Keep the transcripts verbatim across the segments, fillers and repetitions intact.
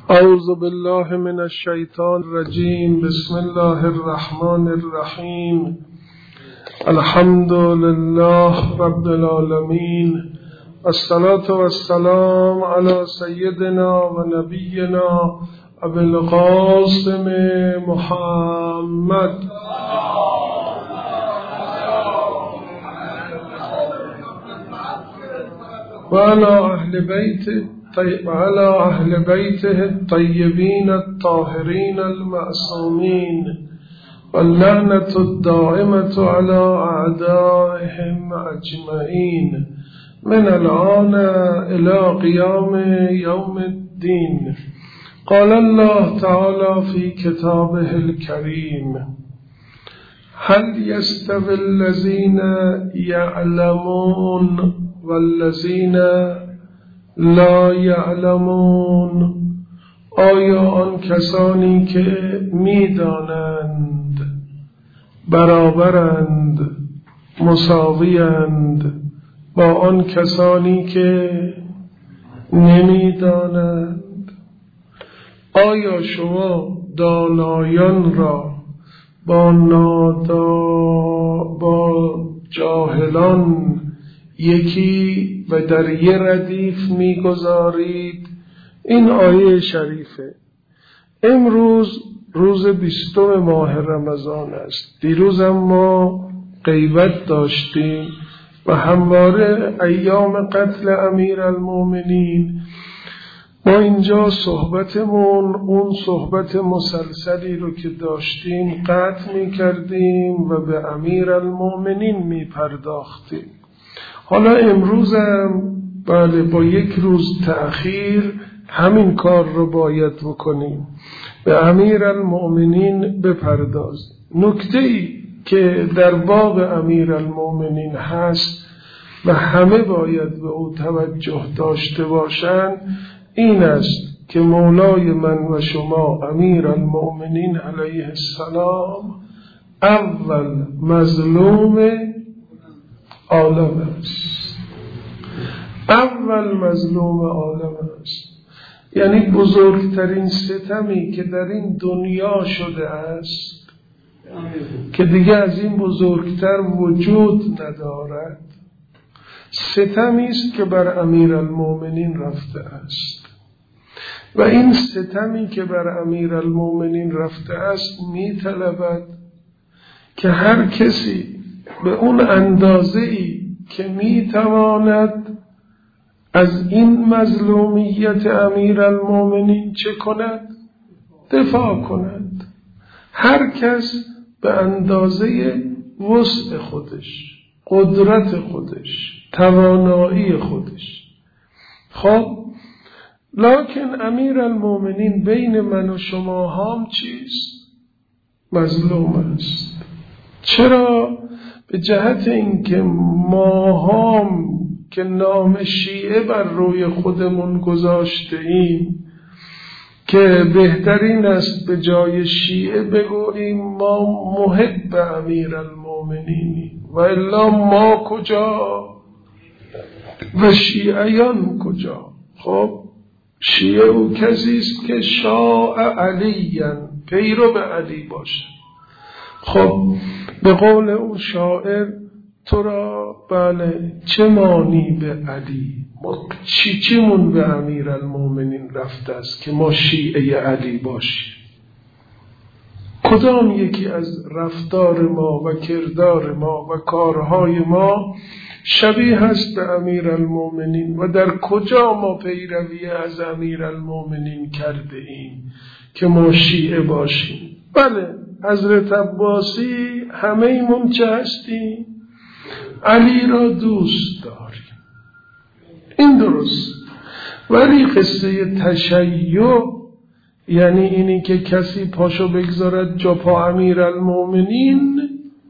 اعوذ بالله من الشیطان الرجیم. بسم الله الرحمن الرحیم. الحمد لله رب العالمین. الصلاة والسلام على سیدنا و نبینا ابی القاسم محمد و علی اهل بیت وعلى أهل بيته الطيبين الطاهرين المعصومين واللعنة الدائمة على أعدائهم أجمعين من الآن إلى قيام يوم الدين. قال الله تعالى في كتابه الكريم: هل يستوي الذين يعلمون والذين لا یعلمون؟ آیا آن کسانی که میدانند برابرند، مساویند با آن کسانی که نمیدانند؟ آیا شما دانایان را با نادا با جاهلان یکی و در یه ردیف میگذارید؟ این آیه شریفه. امروز روز بیستم ماه رمضان است. دیروز هم ما غیبت داشتیم و همواره ایام قتل امیرالمومنین. ما اینجا صحبتمون اون صحبت مسلسلی رو که داشتیم قطع میکردیم و به امیرالمومنین میپرداختیم. حالا امروزم بله با یک روز تأخیر همین کار رو باید بکنیم، به امیرالمؤمنین بپردازیم. نکته‌ای که در باب امیرالمؤمنین هست و همه باید به او توجه داشته باشند این است که مولای من و شما امیرالمؤمنین علیه السلام اول مظلوم عالم است. اول مظلوم عالم است، یعنی بزرگترین ستمی که در این دنیا شده است که دیگه از این بزرگتر وجود ندارد، ستمی است که بر امیرالمومنین رفته است. و این ستمی که بر امیرالمومنین رفته است می‌طلبد که هر کسی به اون اندازه‌ای که میتواند از این مظلومیت امیرالمومنین چه کند؟ دفاع کند. هر کس به اندازه وسع خودش، قدرت خودش، توانایی خودش. خب لکن امیرالمومنین بین من و شما هم چیست؟ مظلوم است. چرا؟ به جهت اینکه ما هم که نام شیعه بر روی خودمون گذاشته ایم که بهترین است به جای شیعه بگوییم ما محب امیرالمومنینیم، و الا ما کجا و شیعیان کجا؟ خب شیعه او کسی است که شاء علیاً، پیرو به علی باشه. خب به قول اون شاعر تو را بله چه مانی به علی، ما چی چیمون به امیرالمومنین رفته است که ما شیعه علی باشیم؟ کدام یکی از رفتار ما و کردار ما و کارهای ما شبیه است به امیرالمومنین و در کجا ما پیروی از امیرالمومنین کرده ایم که ما شیعه باشیم؟ بله حضرت عباسی همه ایمون چه هستیم؟ علی را دوست داریم، این درست. ولی قصه تشیع یعنی اینی که کسی پاشو بگذارد جا پا امیرالمومنین،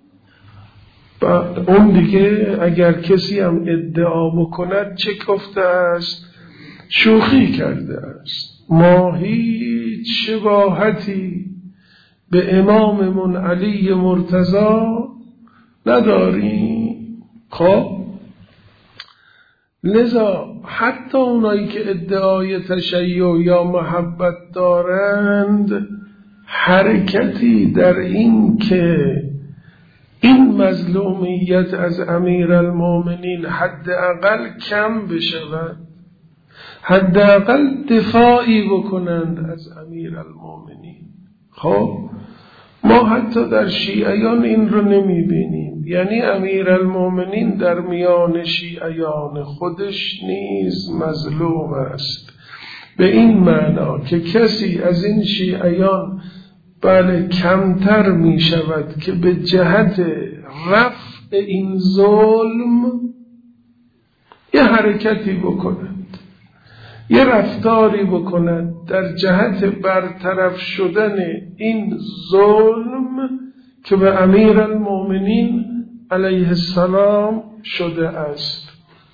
اون دیگه اگر کسی هم ادعا بکند چه گفته است؟ شوخی کرده است. ما هیچ شباهتی به اماممون علی مرتضی نداریم. خب لذا حتی اونایی که ادعای تشیع یا محبت دارند حرکتی در این که این مظلومیت از امیرالمومنین حداقل کم بشود، حداقل دفاعی بکنند از امیرالمومنین. خب ما حتی در شیعیان این رو نمی بینیم، یعنی امیرالمومنین در میان شیعیان خودش نیز مظلوم است، به این معنا که کسی از این شیعیان بله کمتر می شود که به جهت رفع این ظلم یه حرکتی بکند، یه رفتاری بکند در جهت برطرف شدن این ظلم که به امیرالمومنین علیه السلام شده است.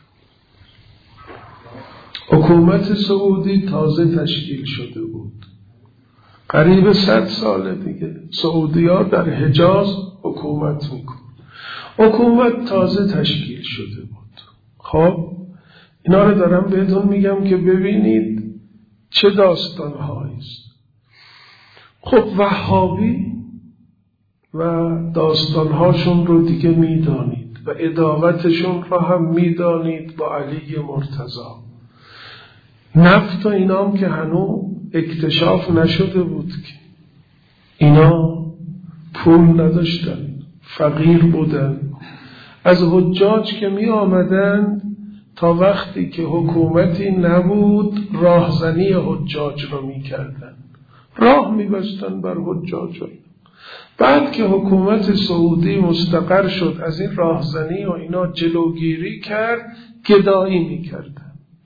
حکومت سعودی تازه تشکیل شده بود، قریب صد سال دیگه سعودی ها در حجاز حکومت میکن. حکومت تازه تشکیل شده بود. خب اینا رو دارم بهتون میگم که ببینید چه داستان هاییست. خب وهابی و داستان هاشون رو دیگه میدانید و عداوتشون رو هم میدانید با علی مرتضی. نفت و اینام که هنوز اکتشاف نشده بود که اینا پول نداشتن، فقیر بودن. از حجاج که می آمدن تا وقتی که حکومتی نبود راهزنی حجاج رو می کردن، راه می بستن بر حجاج. بعد که حکومت سعودی مستقر شد از این راهزنی و اینا جلوگیری کرد، گدایی می کردن.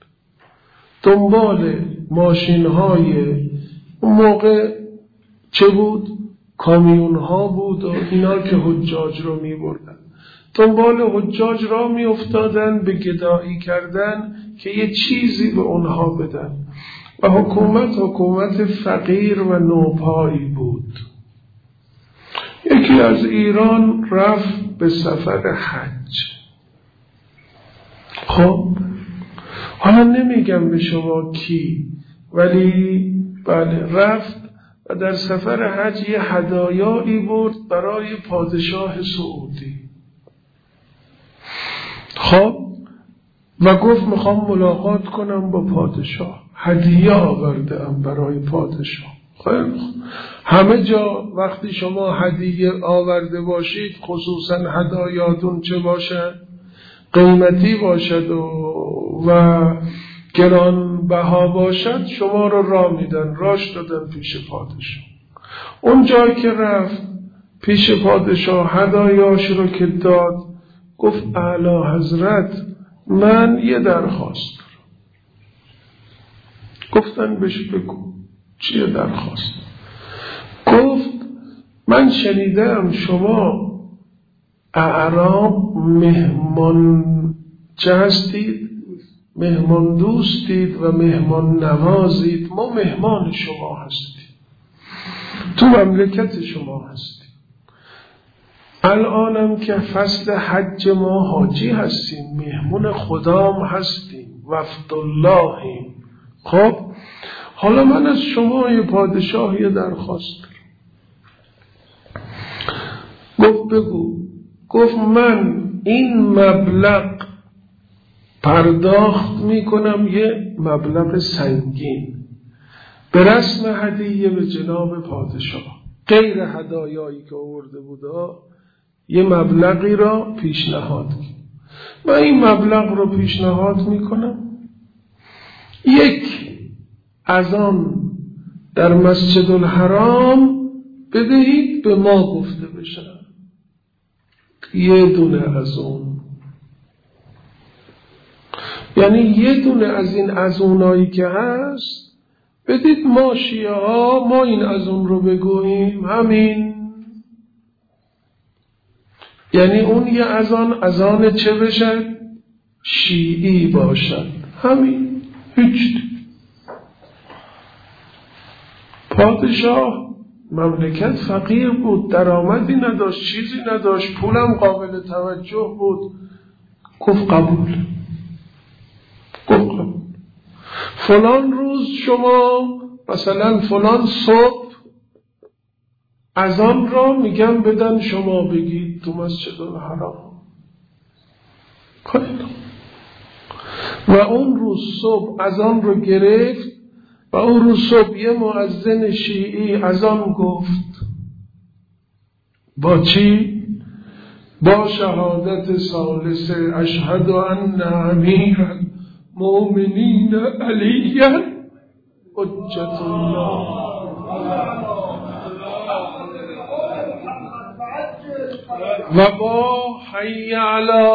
دنبال ماشین های اون موقع چه بود؟ کامیون ها بود و اینا که حجاج رو می بردن. دنبال حجاج را می افتادن به گدایی کردن که یه چیزی به اونها بدن و حکومت حکومت فقیر و نوپایی بود. یکی از ایران رفت به سفر حج. خب حالا نمیگم به شما کی، ولی بله رفت و در سفر حج یه هدایایی برد برای پادشاه سعودی. خب و گفت میخوام ملاقات کنم با پادشاه، هدیه آوردم برای پادشاه. خیلی همه جا وقتی شما هدیه آورده باشید، خصوصا هدایاتون چه باشد؟ قیمتی باشد و, و گران بها باشد، شما رو راه میدن، راش دادن پیش پادشاه. اون جایی که رفت پیش پادشاه هدایاش رو که داد، گفت اعلی حضرت من یه درخواست دارم. گفتن بهش بگو چیه درخواست؟ گفت من شنیدم شما اعراب مهمان چه هستید؟ مهمان دوستید و مهمان نوازید. ما مهمان شما هستیم، تو مملکت شما هستیم. الانم که فصل حج ما حاجی هستیم، مهمون خدام هستیم، وفد اللهیم. خب حالا من از شما یه پادشاه یه درخواست دارم. گفت بگو. گفت من این مبلغ پرداخت میکنم، یه مبلغ سنگین به رسم هدیه به جناب پادشاه، غیر هدایایی که آورده بوده، یه مبلغی را پیشنهاد کنم. من این مبلغ رو پیشنهاد میکنم، یک اذان در مسجد الحرام بدهید به ما گفته بشه، یه دونه از اون، یعنی یه دونه از این اذونایی که هست بدید ما شیعه ها ما این اذون رو بگوییم، همین. یعنی اون یه اذان اذان چه بشد؟ شیعی باشد، همین، هیچ. پادشاه مملکت فقیر بود، درآمدی نداشت، چیزی نداشت، پولم قابل توجه بود. گفت قبول. فلان روز شما مثلا فلان صبح اذان را میگم بدن شما بگید تو مسجد الحرام کنید و اون روز صبح اذان رو گرفت و اون روز صبح یه مؤذن شیعی اذان گفت با چی؟ با شهادت ثالثه اشهد ان امیر المؤمنین علی حجت الله و با حی علی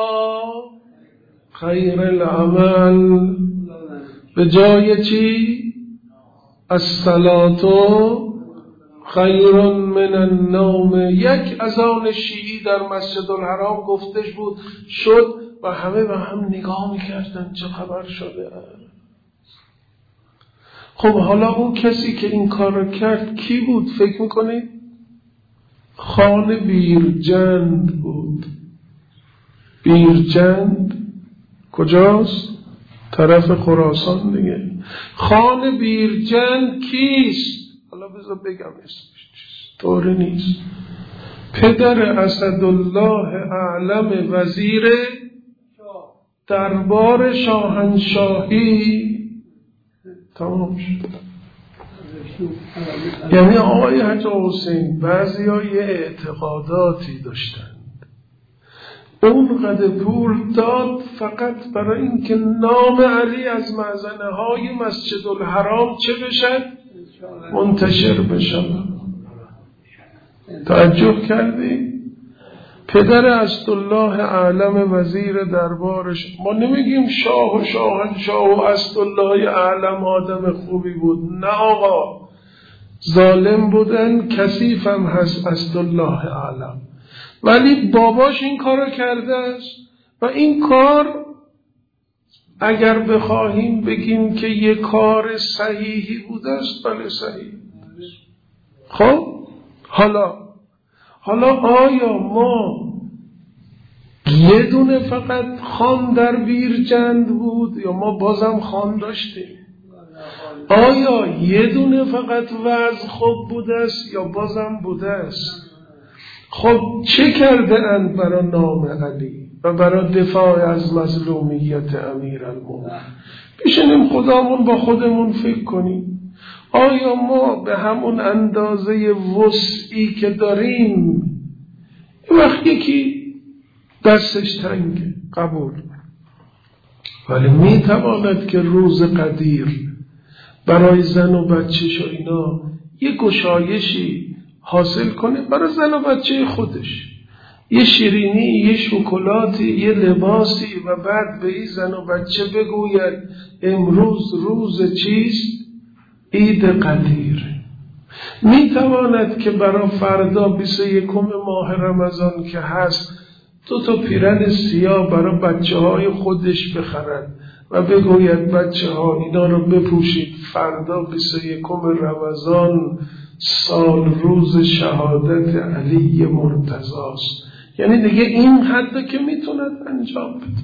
خیر العمل به جای چی؟ الصلاة خیر من النوم. یک اذان شیعی در مسجد الحرام گفتش بود شد و همه به هم نگاه میکردن چه خبر شده. خب حالا اون کسی که این کار رو کرد کی بود فکر میکنید؟ خان بیرجند بود. بیرجند کجاست؟ طرف خراسان دیگه. خان بیرجند کیست؟ حالا بذار بگم اسمش چیست، طوری نیست. پدر اسدالله اعلم وزیر دربار شاهنشاهی. تمام شد. یعنی آقای حاج حسین بعضی ها یه اعتقاداتی داشتند، اون قدر پول داد فقط برای اینکه نام علی از مأذنه های مسجد الحرام چه بشد؟ منتشر بشد. توجه کردی؟ پدر اسدالله اعلم وزیر دربارش. ما نمیگیم شاه و شاهنشاه و اسدالله اعلم آدم خوبی بود، نه آقا، ظالم بودن، کثیف هم هست اسدالله اعلم، ولی باباش این کارو کرده است و این کار اگر بخواهیم بگیم که یک کار صحیحی بوده است، بله صحیح. خب حالا حالا آیا ما یه دونه فقط خان در بیرجند بود یا ما بازم خان داشتیم؟ آیا یه دونه فقط وضع خوب بوده است یا بازم بوده است؟ خب چه کرده اند برای نام علی و برای دفاع از مظلومیت امیر المؤمنین؟ بشینیم خدامون با خودمون فکر کنیم آیا ما به همون اندازه وسعی که داریم، این وقت یکی دستش تنگه قبول، ولی می تواند که روز قدیر برای زن و بچهش و اینا یه گشایشی حاصل کنه برای زن و بچه خودش، یه شیرینی، یه شکلاتی، یه لباسی، و بعد به این زن و بچه بگوید امروز روز چیست؟ عید قدیر. می تواند که برای فردا بیست و یکم ماه رمضان که هست دو تا پیرن سیاه برای بچه های خودش بخرد و بگوید بچه ها اینا رو بپوشید، فردا بیست و یکم رمضان سال روز شهادت علی مرتضی است. یعنی دیگه این حد که میتوند انجام بده،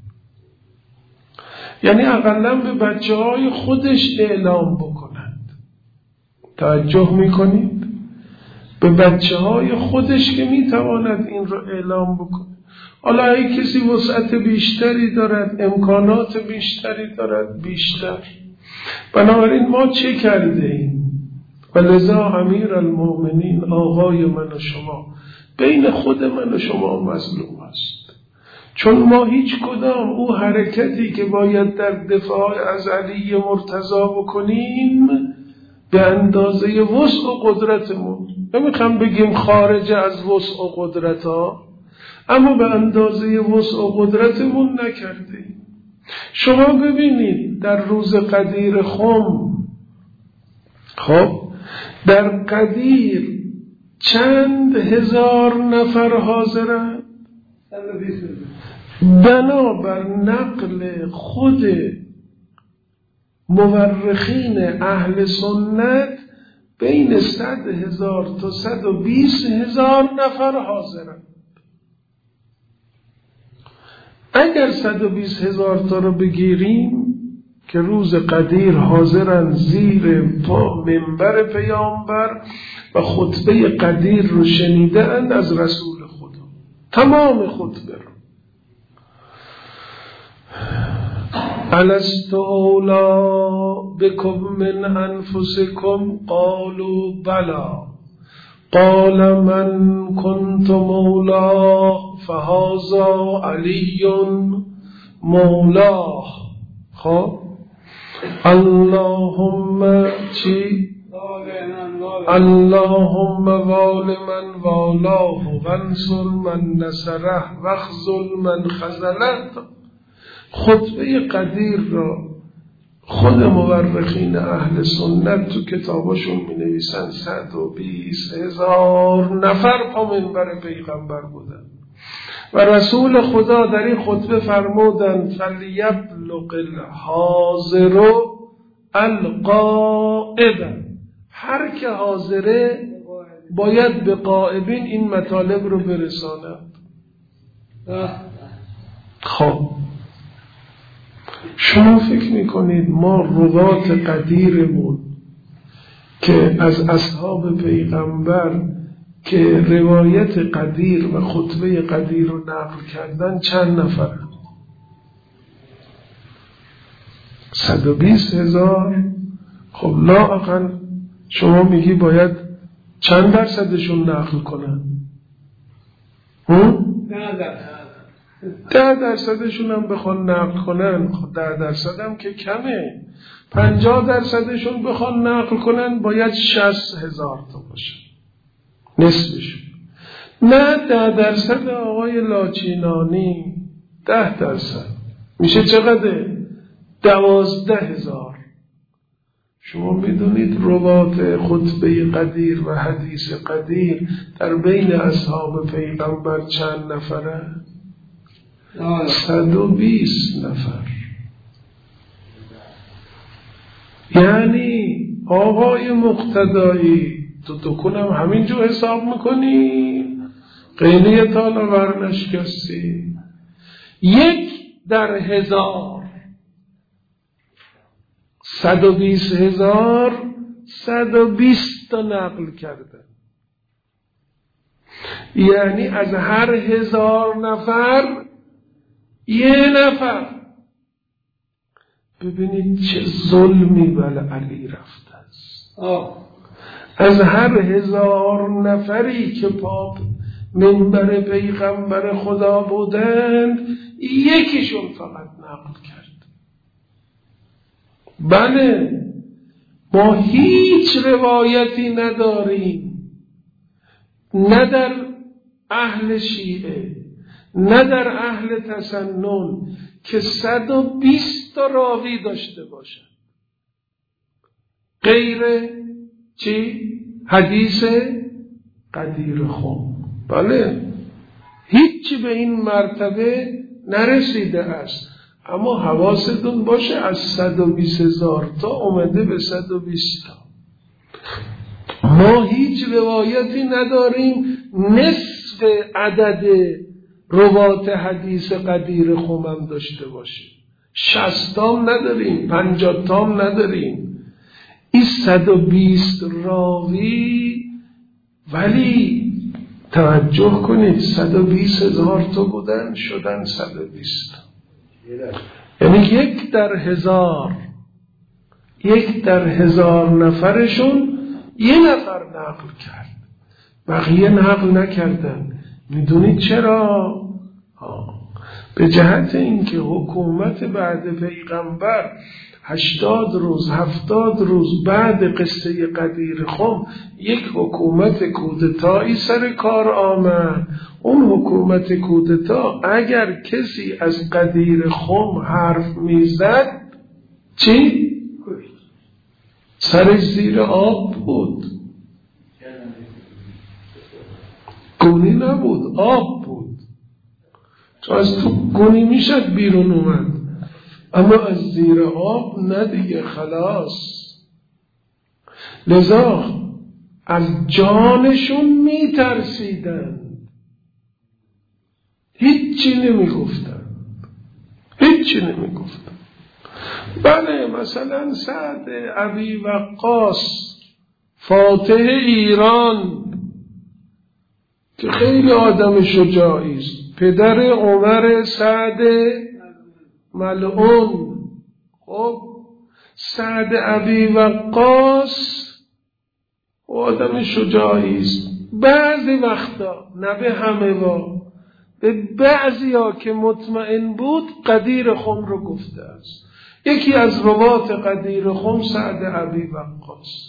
یعنی اقلا به بچه های خودش اعلام بکنند. توجه میکنید؟ به بچه های خودش که میتواند این رو اعلام بکنه. حالا اگه کسی وسعت بیشتری دارد، امکانات بیشتری دارد، بیشتر. بنابراین ما چه کرده ایم؟ و لذا امیر المؤمنین آقای من و شما بین خود من و شما مظلوم است، چون ما هیچ کدام او حرکتی که باید در دفاع از علی مرتضی بکنیم به اندازه وسع و قدرتمون، نمیخوام بگیم خارج از وسع و قدرت ها، اما به اندازه وسع و قدرتمون نکردیم. شما ببینید در روز قدیر خم، خب در قدیر چند هزار نفر حاضرند؟ بنابر نقل خود مورخین اهل سنت بین صد هزار تا صد و بیست هزار نفر حاضرند. اگر صد و بیست هزار تا رو بگیریم که روز قدیر حاضرن زیر پا منبر پیامبر و خطبه قدیر رو شنیدن از رسول خدا، تمام خطبه رو. الست اولا بکم من انفسکم قالوا بلا قال من كنت مولا فهذا علی مولاه. خب اللهم چی؟ اللهم وال من والاه وانصر من نصره واخذل من خذله. خطبه قدیر را خود مورخین اهل سنت تو کتاباشون می نویسن صد و بیست هزار نفر پا منبر پیغمبر بودن و رسول خدا در این خطبه فرمودن فلیبلغ الحاضر الغائب، هر که حاضره باید به غائبین این مطالب رو برساند. خب شما فکر میکنید ما روات قدیرمون که از اصحاب پیغمبر که روایت قدیر و خطبه قدیر رو نقل کردن چند نفر؟ صد و بیست هزار. خب لااقل شما میگی باید چند درصدشون نقل کنن؟ هم؟ ده درصدشون هم بخوان نقل کنن، خب ده درصد هم که کمه. پنجاه درصدشون بخوان نقل کنن باید شصت هزار تا باشه نصفشون. نه ده درصد آقای لاچینانی، ده درصد میشه چقدر؟ دوازده هزار. شما میدونید روات خطبه قدیر و حدیث قدیر در بین اصحاب پیغمبر چند نفره؟ صد و بیست نفر. یعنی آقای مقتدایی تو دکنم همینجور حساب میکنی؟ قینه تالا ورنشکستی یک در هزار، صد و بیست هزار، صد و بیست تا نقل کردن. یعنی از هر هزار نفر یه نفر. ببینید چه ظلمی بر علی رفته است. از هر هزار نفری که پا منبر پیغمبر خدا بودند یکیشون فقط نقل کرد. بله ما هیچ روایتی نداریم، نه در اهل شیعه نه در اهل تسنن، که صد و بیست تا راوی داشته باشن غیر چی؟ حدیث قدیر خم. بله هیچی به این مرتبه نرسیده است، اما حواستون باشه از صد و بیست هزار تا اومده به صد و بیست تا. ما هیچ روایتی نداریم نصف عدد روات حدیث قدیر خمم داشته باشه. شصت تام نداریم، پنجاه تام نداریم. این صد و بیست راوی، ولی توجه کنید صد و بیست هزار تا بودن شدن صد و بیست. یعنی یک در هزار، یک در هزار نفرشون یه نفر نقل کرد، بقیه نقل نکردن. میدونید چرا؟ آه. به جهت اینکه حکومت بعد پیغمبر هشتاد روز هفتاد روز بعد قصه قدیر خم یک حکومت کودتایی سر کار آمد. اون حکومت کودتا اگر کسی از قدیر خم حرف میزد چی؟ سرش زیر آب بود، گونی نبود، آب بود. چون از تو گونی میشد بیرون اومد، اما از زیر آب نه دیگه، خلاص. لذا از جانشون میترسیدن، هیچی نمیگفتن، هیچی نمیگفتن. بله مثلا سعد ابی وقاص فاتح ایران که خیلی آدم شجاعی است، پدر عمر سعد ملعون. خب سعد ابی وقاص آدم شجاعی است. بعضی وقتا نه به همه وا، به بعضی ها که مطمئن بود قدیر خم رو گفته است. یکی از روات قدیر خم سعد ابی وقاص.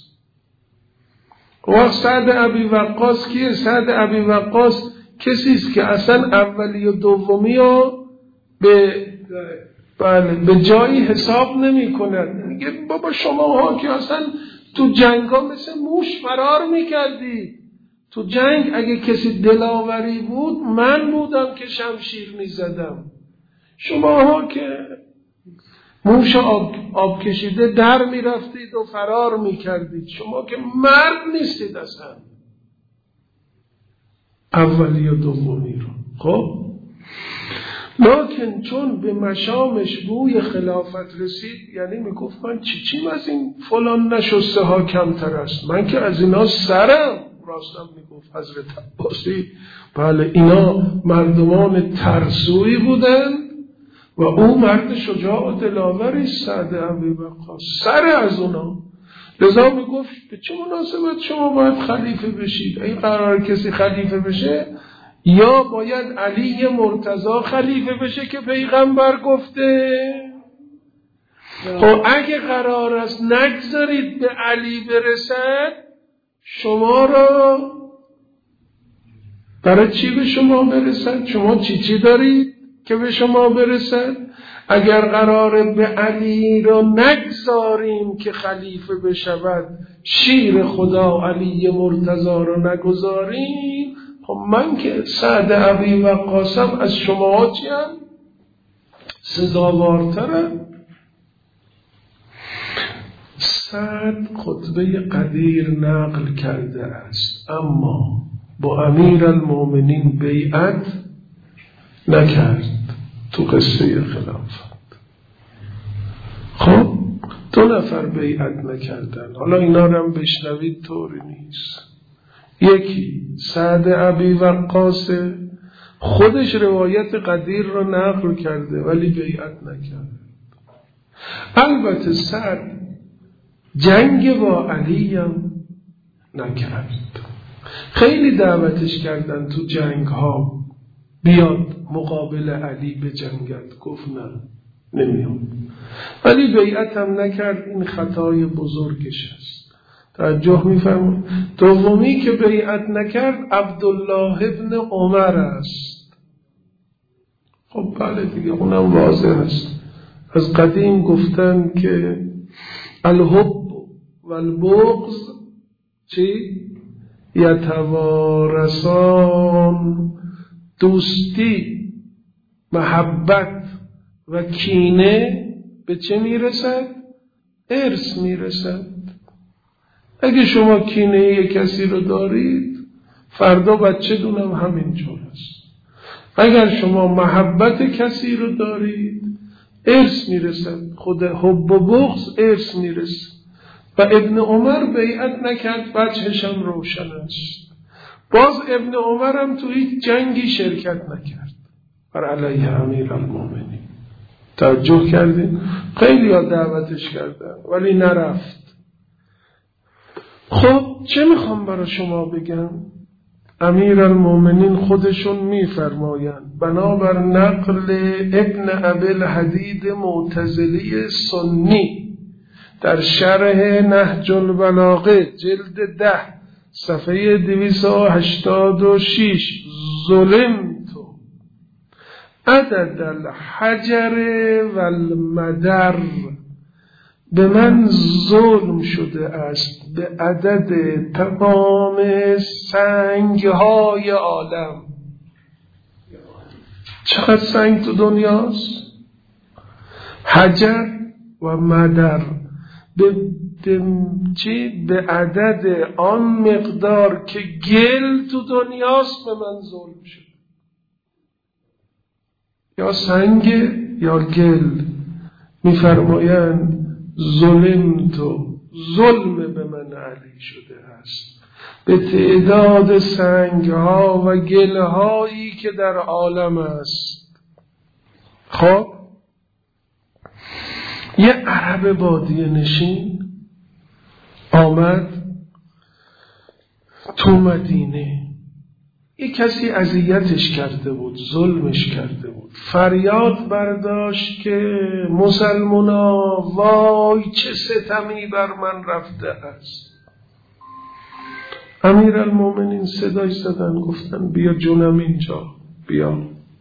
و سعد ابی وقاص کیه؟ سعد ابی وقاص کسی است که اصلا اولی و دومی ها به بله به جایی حساب نمی کند. میگه بابا شما ها که اصلا تو جنگ ها مثل موش فرار میکردی. تو جنگ اگه کسی دلاوری بود من بودم که شمشیر میزدم. شما ها که موش آب, آب کشیده در میرفتید و فرار میکردید. شما که مرد نیستید اصلا. اولی و دومی رو. خب لکن چون به مشامش بوی خلافت رسید، یعنی میگفت من چی چیم از این فلان نشسته ها کمتر است، من که از اینا سرم. راستم میگفت حضرت عباسی بله اینا مردمان ترسویی بودند و او مرد شجاع و دلاوری سعد ابی وقاص سر از اونا. لذا میگفت به چه مناسبت شما باید خلیفه بشید؟ این قرار کسی خلیفه بشه یا باید علی مرتضی خلیفه بشه که پیغمبر گفته؟ خب اگه قرار است نگذارید به علی برسد، شما را برای چی به شما برسد؟ شما چی چی دارید که به شما برسد؟ اگر قراره به علی را نگذاریم که خلیفه بشود، شیر خدا علی مرتضی را نگذاریم، خب من که سعد ابی وقاصم از شما چیم؟ سزاوارترم. سعد خطبه قدیر نقل کرده است اما با امیر المومنین بیعت نکرد تو قصه خلافت. خب دو نفر بیعت نکردن. حالا اینا رو هم بشنوید، طوری نیست. یکی سعد ابی وقاص خودش روایت قدیر رو نقل کرده ولی بیعت نکرده. البته سعد جنگ با علی هم نکرد. خیلی دعوتش کردن تو جنگ ها بیاد مقابل علی به جنگت، گفت نه نمیام. ولی بیعت هم نکرد. این خطای بزرگش است. توجه میفرمایید. دومی که بیعت نکرد عبدالله ابن عمر است. خب بله دیگه اونم واضح است. از قدیم گفتن که الحب و البغض چی؟ یتوارثان. دوستی، محبت و کینه به چه میرسد؟ ارث میرسد. اگه شما کینه یک کسی رو دارید، فردا بچه دونم همینجور است. اگر شما محبت کسی رو دارید، ارث میرسد. خود حب و بغض ارث میرسد. و ابن عمر بیعت نکرد، وجهش هم روشن است. باز ابن عمر هم تو هیچ جنگی شرکت نکرد بر علیه امیر المومنین. توجه کردین؟ خیلی ها دعوتش کردن ولی نرفت. خب چه میخوام برای شما بگم؟ امیر المومنین خودشون میفرمایند بنابر نقل ابن ابی الحدید معتزلی سنی در شرح نهج البلاغه جلد ده صفحه دویست و هشتاد و شش، ظلم تو عدد الحجر و المدر، به من ظلم شده است به عدد تمام سنگهای عالم. چقدر سنگ تو دنیاست؟ حجر و مدر به چی؟ به عدد آن مقدار که گل تو دنیاست به من ظلم شد. یا سنگ یا گل. میفرمایند ظلم تو ظلم به من علی شده است به تعداد سنگها و گلهایی که در عالم است. خب یه عرب بادیه نشین آمد تو مدینه، یه کسی اذیتش کرده بود، ظلمش کرده بود، فریاد برداشت که مسلمانا وای چه ستمی بر من رفته است. امیرالمومنین صدای زدن، گفتن بیا جونم اینجا، بیا.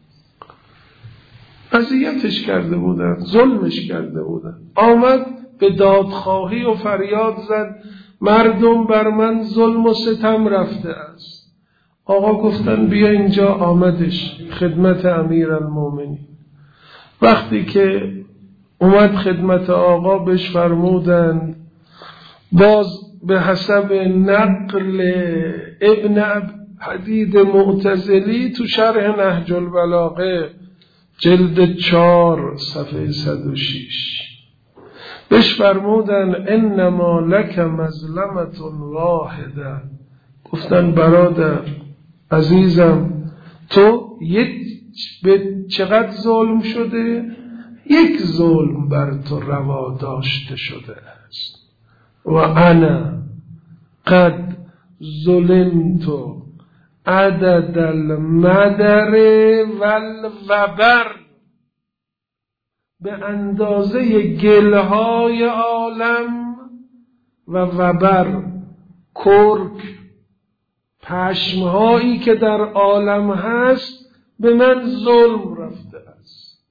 اذیتش کرده بودن، ظلمش کرده بودن، آمد به دادخواهی و فریاد زد مردم بر من ظلم و ستم رفته است. آقا گفتن بیا اینجا، آمدش خدمت امیرالمومنین. وقتی که اومد خدمت آقا بهش فرمودند، باز به حسب نقل ابن حدید معتزلی تو شرح نهج البلاغه جلد چار صفحه صد و شش بهش فرمودن انما لک مظلمت واحده. گفتن برادر عزیزم تو یک به چقدر ظلم شده؟ یک ظلم بر تو روا داشته شده است. و انا قد ظلمت عدد المدر والوبر، به اندازه گلهای عالم و وبر کرک پشمهایی که در عالم هست به من ظلم رفته است.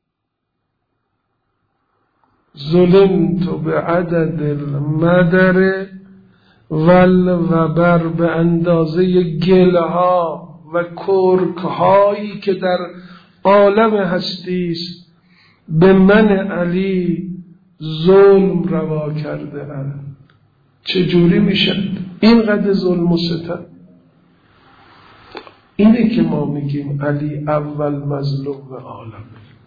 ظلمت به عدد المدر والوبر، به اندازه گلها و کرکهایی که در عالم هستی است به من علی ظلم روا کرده اند. چجوری میشه اینقدر ظلم و ستم؟ اینه که ما میگیم علی اول مظلوم عالم.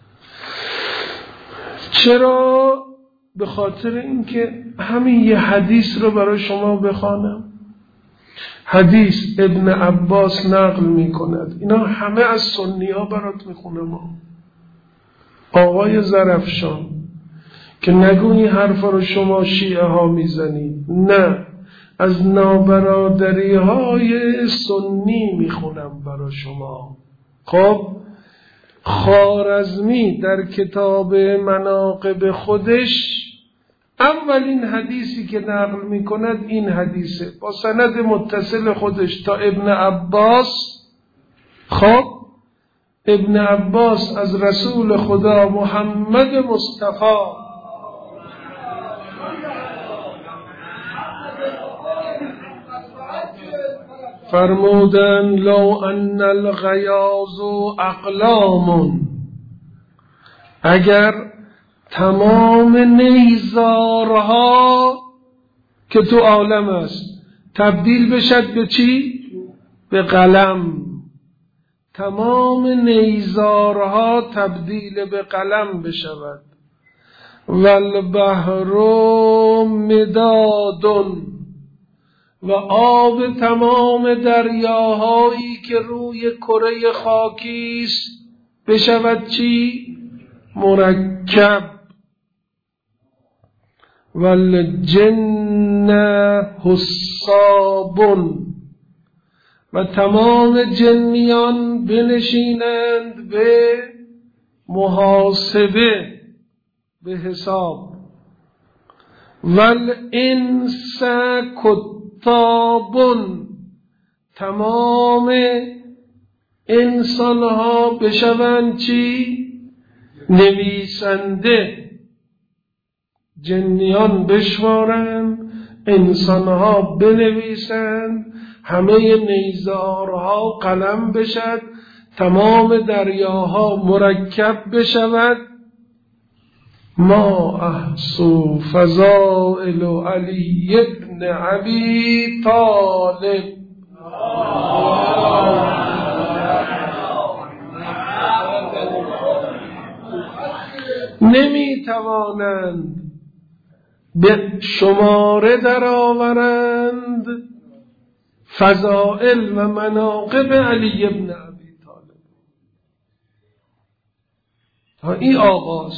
چرا؟ به خاطر اینکه همین یه حدیث رو برای شما بخوانم. حدیث ابن عباس نقل میکند، اینا همه از سنی ها برات میخونم. آقای زرفشان که نگو این حرفا رو شما شیعه ها میزنید، نه، از نابرادری های سنی میخونم برای شما. خب خوارزمی در کتاب مناقب خودش اولین حدیثی که نقل میکند این حدیثه با سند متصل خودش تا ابن عباس. خب ابن عباس از رسول خدا محمد مصطفی فرمودن لو ان الغیاظ اقلام، اگر تمام نیزارها که تو عالم است تبدیل بشد به چی؟ به قلم. تمام نیزارها تبدیل به قلم بشود. والبحر مداد، و آب تمام دریاهایی که روی کره خاکی است بشود چی؟ مرکب. والجن حساب، و تمام جنیان بنشینند به محاسبه، به حساب. والانس کتاب، تمام انسان ها بشوند چی؟ نویسنده. جنیان بشمارند، انسان ها بنویسند، همه نیزارها قلم بشد، تمام دریاها مرکب بشود. ما احصو فضائل علی ابن ابی طالب. نمی توانند به شماره در آورند فضائل و مناقب علی ابن ابی طالب. این آغاز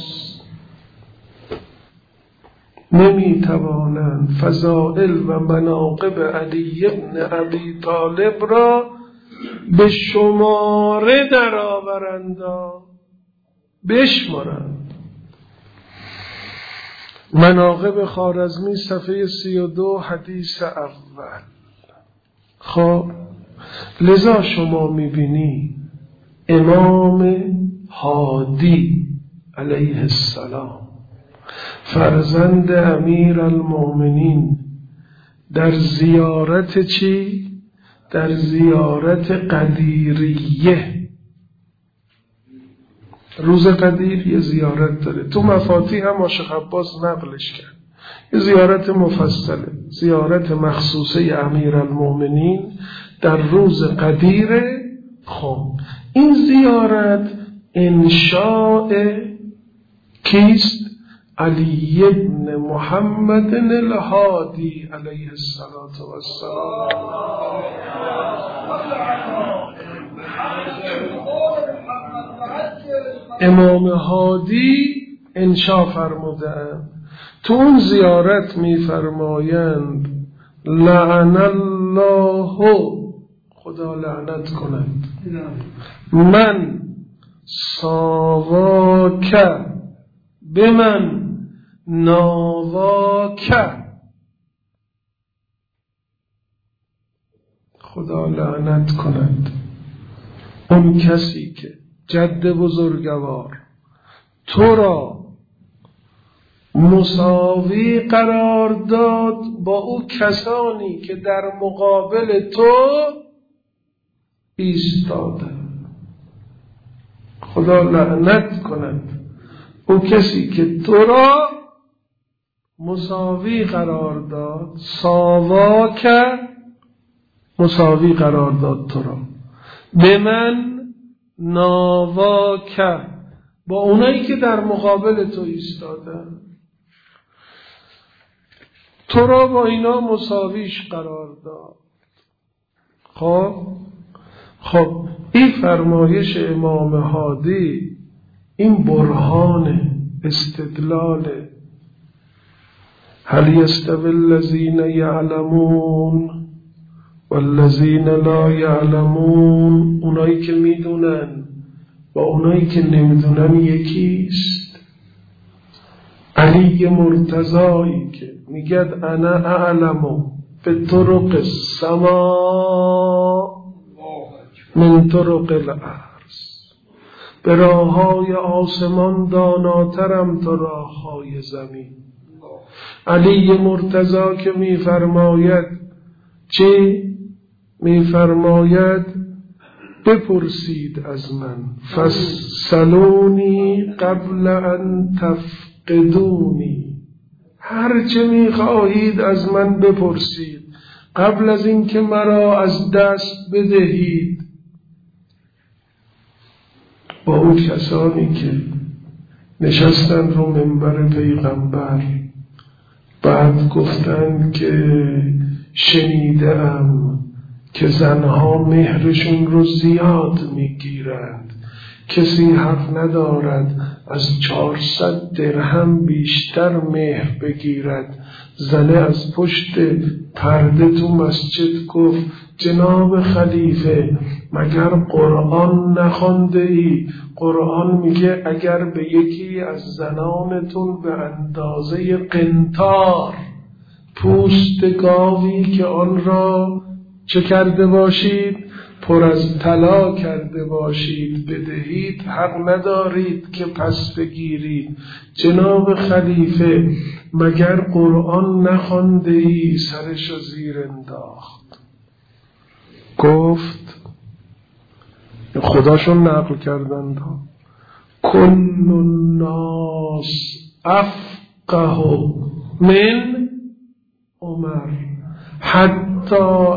نمی توانند فضائل و مناقب علی ابن ابی طالب را به شماره در آورند، بشمارند. مناقب خوارزمی صفحه سی و دو حدیث اول. خب لذا شما میبینی امام هادی علیه السلام فرزند امیر المؤمنین در زیارت چی؟ در زیارت قدیریه. روز قدیر یه زیارت داره، تو مفاتیح هم عاشق عباس نقلش کرد، یه زیارت مفصله، زیارت مخصوصه امیر المؤمنین در روز قدیره. خب این زیارت انشاء کیست؟ علی ابن محمد الهادی علیه السلام. امام هادی انشا فرمودند. تو اون زیارت می فرمایند لعن الله، خدا لعنت کند، من ساواک به من ناواک، خدا لعنت کند اون کسی که جد بزرگوار تو را مساوی قرار داد با او کسانی که در مقابل تو ایستاده. خدا لعنت کند او کسی که تو را مساوی قرار داد، ساواک مساوی قرار داد تو را، به من ناواک با اونایی که در مقابل تو ایستادن، تو را با اینا مساویش قرار داد. خب خب این فرمایش امام هادی این برهان استدلال. هل یستوی الذین یعلمون والذین لا یعلمون، اونایی که میدونن با اونایی که نمیدونن یکیست. علی مرتضایی که میگد انا اعلم به طرق السما من طرق الارض، به راههای آسمان داناترم تا راههای زمین. علی مرتضی که میفرماید چی؟ میفرماید بپرسید از من فاسألونی قبل ان تفقدونی، هر چه میخواهید از من بپرسید قبل از اینکه مرا از دست بدهید. با اون کسانی که نشستن رو منبر پیغمبر بعد گفتن که شنیدم که زنها مهرشون رو زیاد میگیرند، کسی حق ندارد از چهارصد درهم بیشتر مهر بگیرد. زنه از پشت پرده تو مسجد گفت جناب خلیفه مگر قرآن نخوانده ای؟ قرآن میگه اگر به یکی از زنانتون به اندازه قنطار پوست گاوی که آن را چه کرده باشید؟ پر از طلا کرده باشید بدهید، حق ندارید که پس بگیرید. جناب خلیفه مگر قرآن نخوانده ای؟ سرشو زیر انداخت. گفت خداشون نقل کردند کل الناس افقه من عمر، حتی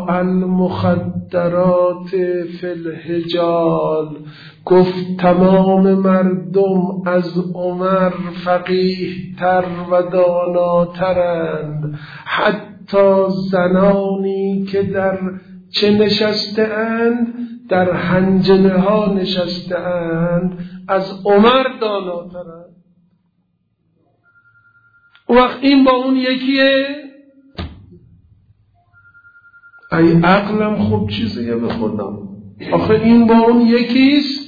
المخدرات فی الحجال، گفت تمام مردم از عمر فقیه تر و داناترند، حتی زنانی که در چه نشسته اند، در حنجله ها نشسته اند، از عمر داناترند. اون وقت این با اون یکیه؟ ای عقلم خوب چیزیه به خودم، آخه این با اون یکیست.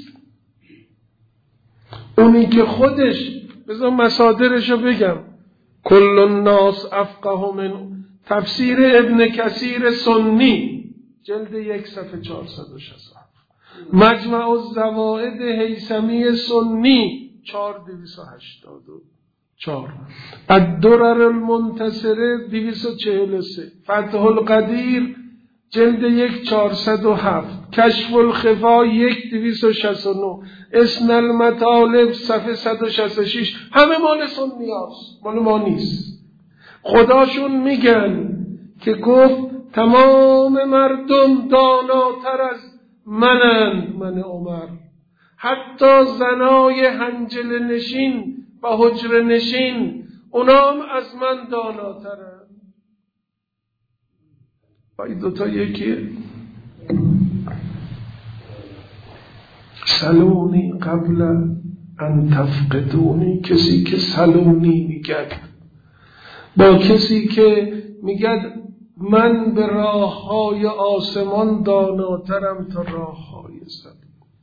اونی که خودش، بذار مصادرشو بگم، کل الناس افقه من، تفسیر ابن کثیر سنی جلد یک صفحه چهارصد و شصت، مجمع الزوائد هیثمی سنی چهار دویست و هشتاد و چهار، الدرر المنتصره دویست و چهل و سه، فتح القدیر جلد یک چهارصد و هفت، کشف الخفا یک دویست و شصت و نه، اسن المطالب صفحه صد و شصت و شش. همه مال سنی هاست، مال ما نیست. خداشون میگن که گفت تمام مردم داناتر از منند، من عمر، حتی زنای حنجل نشین و حجر نشین اونام از من داناترند. و این دوتا یکیه. سلونی قبل ان تفقدونی، کسی که سلونی میگد با کسی که میگد من به راه های آسمان داناترم تا راه های زمین.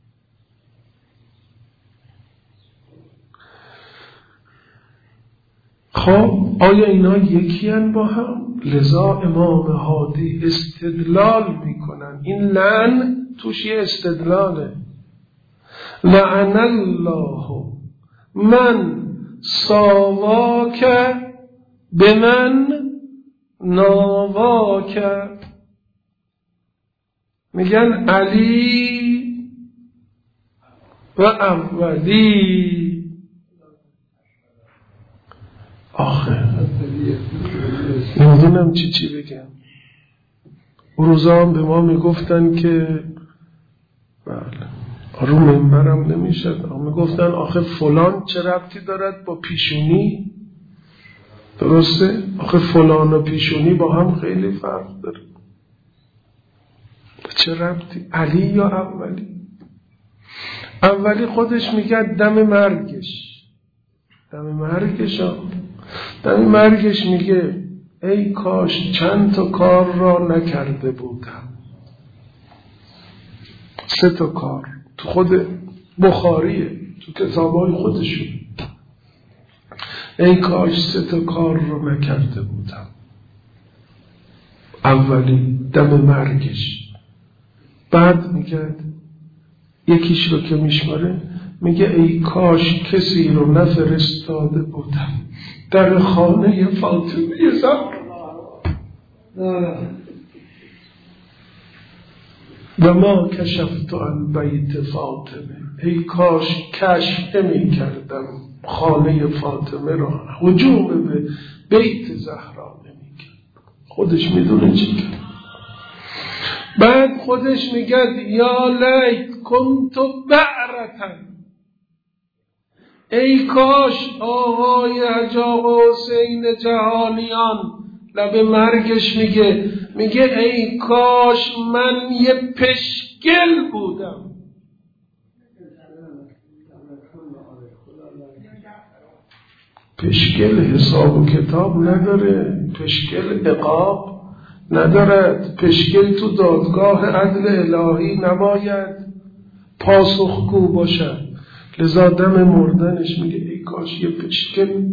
خب آیا اینا یکی هن با هم؟ لذا امام هادی استدلال میکنن، این لعن توش یه استدلاله. لعن الله من ساواک به من ناواک. میگن علی و اولی. آخه نمیدونم چی چی بگم. اون روزا هم به ما میگفتن که بله رو منبرم نمیشد، میگفتن آخه فلان چه ربطی دارد با پیشونی؟ درسته؟ آخه فلان و پیشونی با هم خیلی فرق داره. چه ربطی؟ علی یا اولی؟ اولی خودش میگه دم مرگش، دم مرگش ها دم مرگش میگه ای کاش چند تا کار را نکرده بودم. سه تا کار تو خود بخاریه، تو کتابای خودشون. ای کاش سه تا کار رو نکرده بودم. اولی دم مرگش. بعد میگه یکیش رو که میشماره میگه ای کاش کسی رو نفرستاده بودم در خانه فاطمه زهرا و ما کشفت عن بیت فاطمه. ای کاش کشف نمی کردم خانه فاطمه را، هجوم به بیت زهرا نمی کرد. خودش میدونه چی کرد. بعد خودش میگه یا لیت کنت بعرتن، ای کاش آقای حاج آقا حسین جهانیان لب مرگش میگه میگه ای کاش من یه پشگل بودم. پشگل حساب و کتاب نداره، پشگل عقاب ندارد، پشگل تو دادگاه عدل الهی نباید پاسخگو باشد. لذا دم مردنش میگه ای کاش یه پشگل.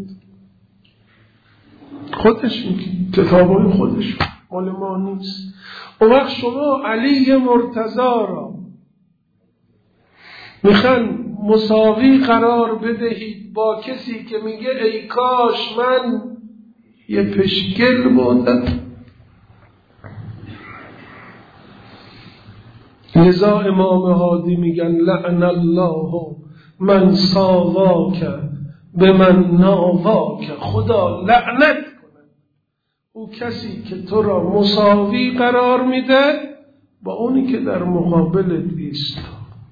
خودش میگه، کتابای خودش، مال ما نیست. اون وقت شما علی مرتضی را میخوان مساوی قرار بدهید با کسی که میگه ای کاش من یه پشگل بودم. لذا امام هادی میگن لعن الله من ساواک به من ناواک. خدا لعنت کنه او کسی که تو را مساوی قرار میده با اونی که در مقابلت ایستاد.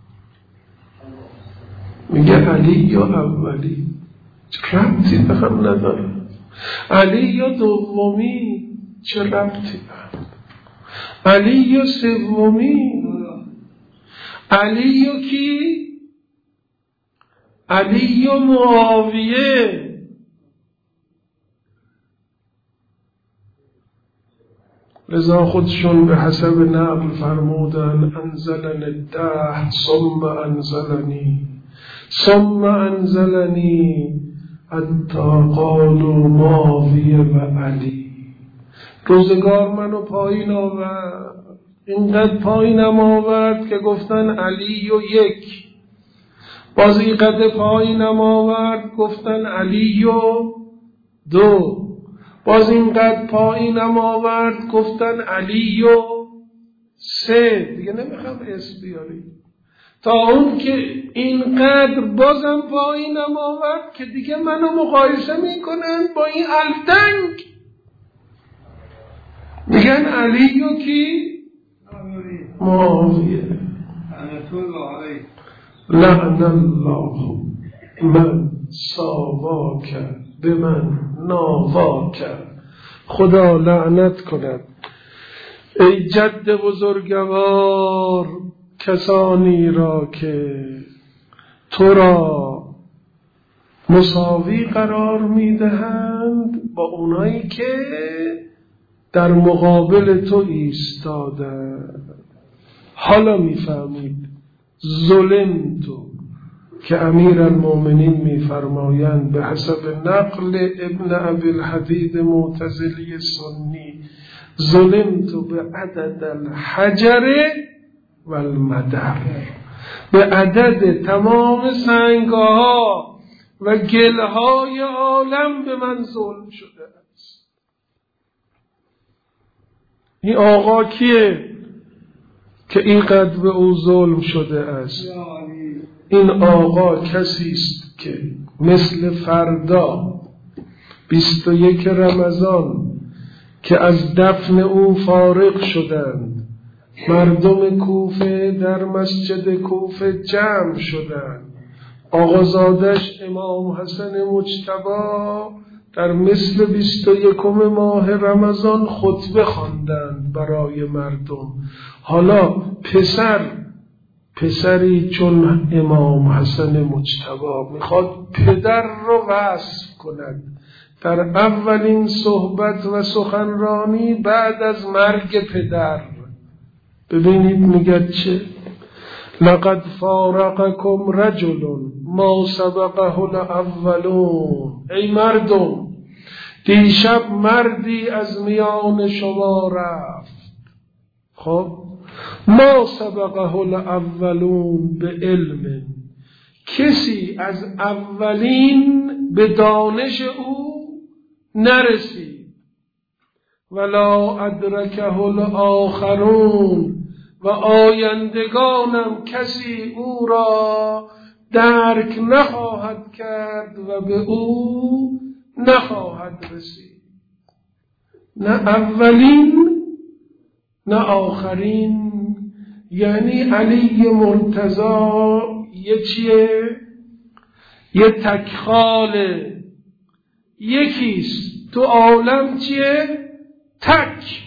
میگه علی یا اولی، چه ربطی به هم نداره. علی یا دومی، چه ربطی به هم. علی یا سومی. علی یا کی؟ علی یا معاویه. لذا خودشون به حسب نقل فرمودن انزلن الدهر ثم انزلنی ثم انزلنی حتی قالوا معاویه و علی. روزگار منو پایین آورد، اینقدر پایینم آورد که گفتن علی و یک، باز اینقدر پایینم آورد گفتن علی و دو، باز اینقدر پایینم آورد گفتن علی و سه. دیگه نمیخوام اسم بیاری تا اون که اینقدر بازم پایینم آورد که دیگه منو مقایسه میکنن با این التنگ، میگن علی و کی؟ معاویه. لعن الله من ساواک به من ناواک. خدا لعنت کند ای جد بزرگوار کسانی را که تو را مساوی قرار میدهند با اونایی که در مقابل تو ایستاده. حالا میفهمید ظلم تو که امیر المومنین میفرمایند به حسب نقل ابن ابی الحدید معتزلی سنی ظلم تو به عدد الحجر و المدر، به عدد تمام سنگها و گلهای عالم به من ظلم شده است. این آقا کیه که اینقدر به او ظلم شده است؟ این آقا کسی است که مثل فردا بیست و یک رمضان که از دفن او فارغ شدند، مردم کوفه در مسجد کوفه جمع شدند، آقازادش امام حسن مجتبی در مثل بیست و یکم ماه رمضان خطبه خواندند برای مردم. حالا پسر پسری چون امام حسن مجتبی میخواد پدر رو وصف کند در اولین صحبت و سخنرانی بعد از مرگ پدر. ببینید میگه چه؟ لقد فارقكم رجل ما سبقه الاولون. ای مردم، دیشب مردی از میان شما رفت. خب ما سبقه الاولون به علم، کسی از اولین به دانش او نرسید. ولا ادرکه الاخرون، و آیندگانم کسی او را درک نخواهد کرد و به او نخواهد رسید. نه اولین نه آخرین. یعنی علی مرتضی یه چیه؟ یه تکخاله، یکیست تو عالم. چیه؟ تک.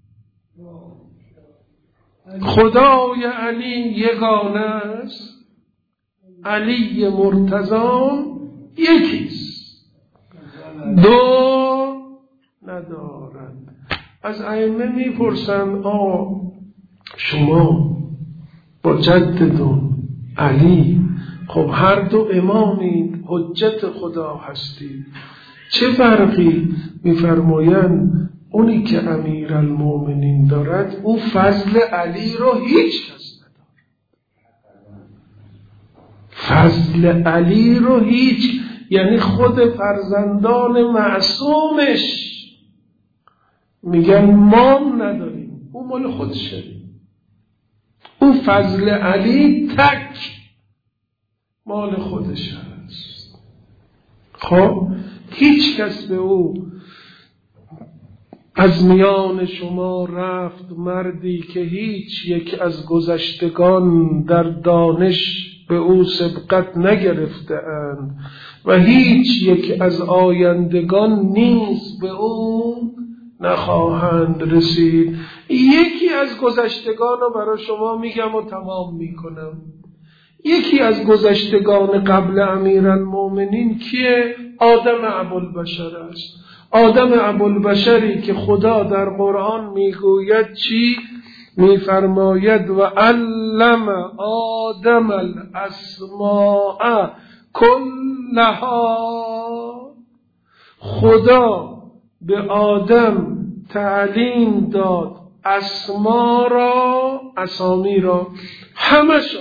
خدای علی یگانه است، علی مرتضی یکیست، دو ندارد. از ائمه میپرسن آ شما با جدتون علی خب هر دو امامید، حجت خدا هستید، چه فرقی؟ میفرمایند اونی که امیر المومنین دارد او فضل علی رو هیچ کس ندارد. فضل علی رو هیچ، یعنی خود فرزندان معصومش میگن ما نداریم، او مال خودشه. او فضل علی تک مال خودش هست. خب هیچ کس به او از میان شما رفت مردی که هیچ یک از گذشتگان در دانش به او سبقت نگرفته‌اند و هیچ یک از آیندگان نیز به او نخواهند رسید. یکی از گذشتگان رو برای شما میگم و تمام میکنم. یکی از گذشتگان قبل امیرالمومنین کیه؟ آدم ابوالبشر است. آدم ابوالبشری که خدا در قرآن میگوید چی؟ میفرماید و علم آدم الاسماء کلها. خدا به آدم تعلیم داد اسما را، اسامی را، همشا.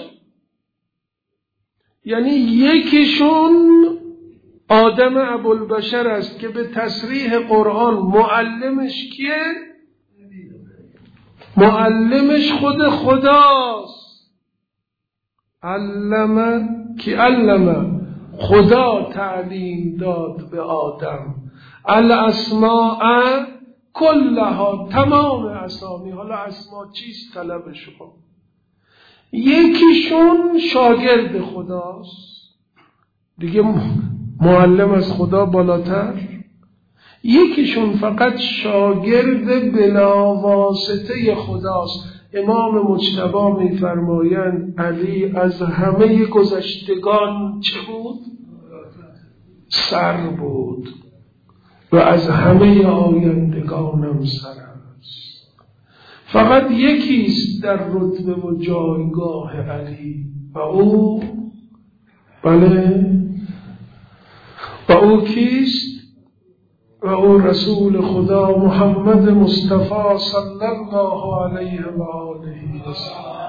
یعنی یکیشون آدم ابوالبشر است که به تصریح قرآن معلمش کیه؟ معلمش خود خداست. علم کی علم، خدا تعلیم داد به آدم الاسماء کلها، تمام اسامی. حالا اسما چیست؟ طلب شما. یکیشون شاگرد خداست دیگه، معلم از خدا بالاتر. یکیشون فقط شاگرد بلاواسطه خداست. امام مجتبی میفرمایند علی از همه گذشتگان چه بود؟ سر بود و از همه آیندگانم سر است. فقط یکیست در رتبه و جایگاه علی و او بله و او کیست؟ و او رسول خدا محمد مصطفی صلی الله علیه و آله و سلم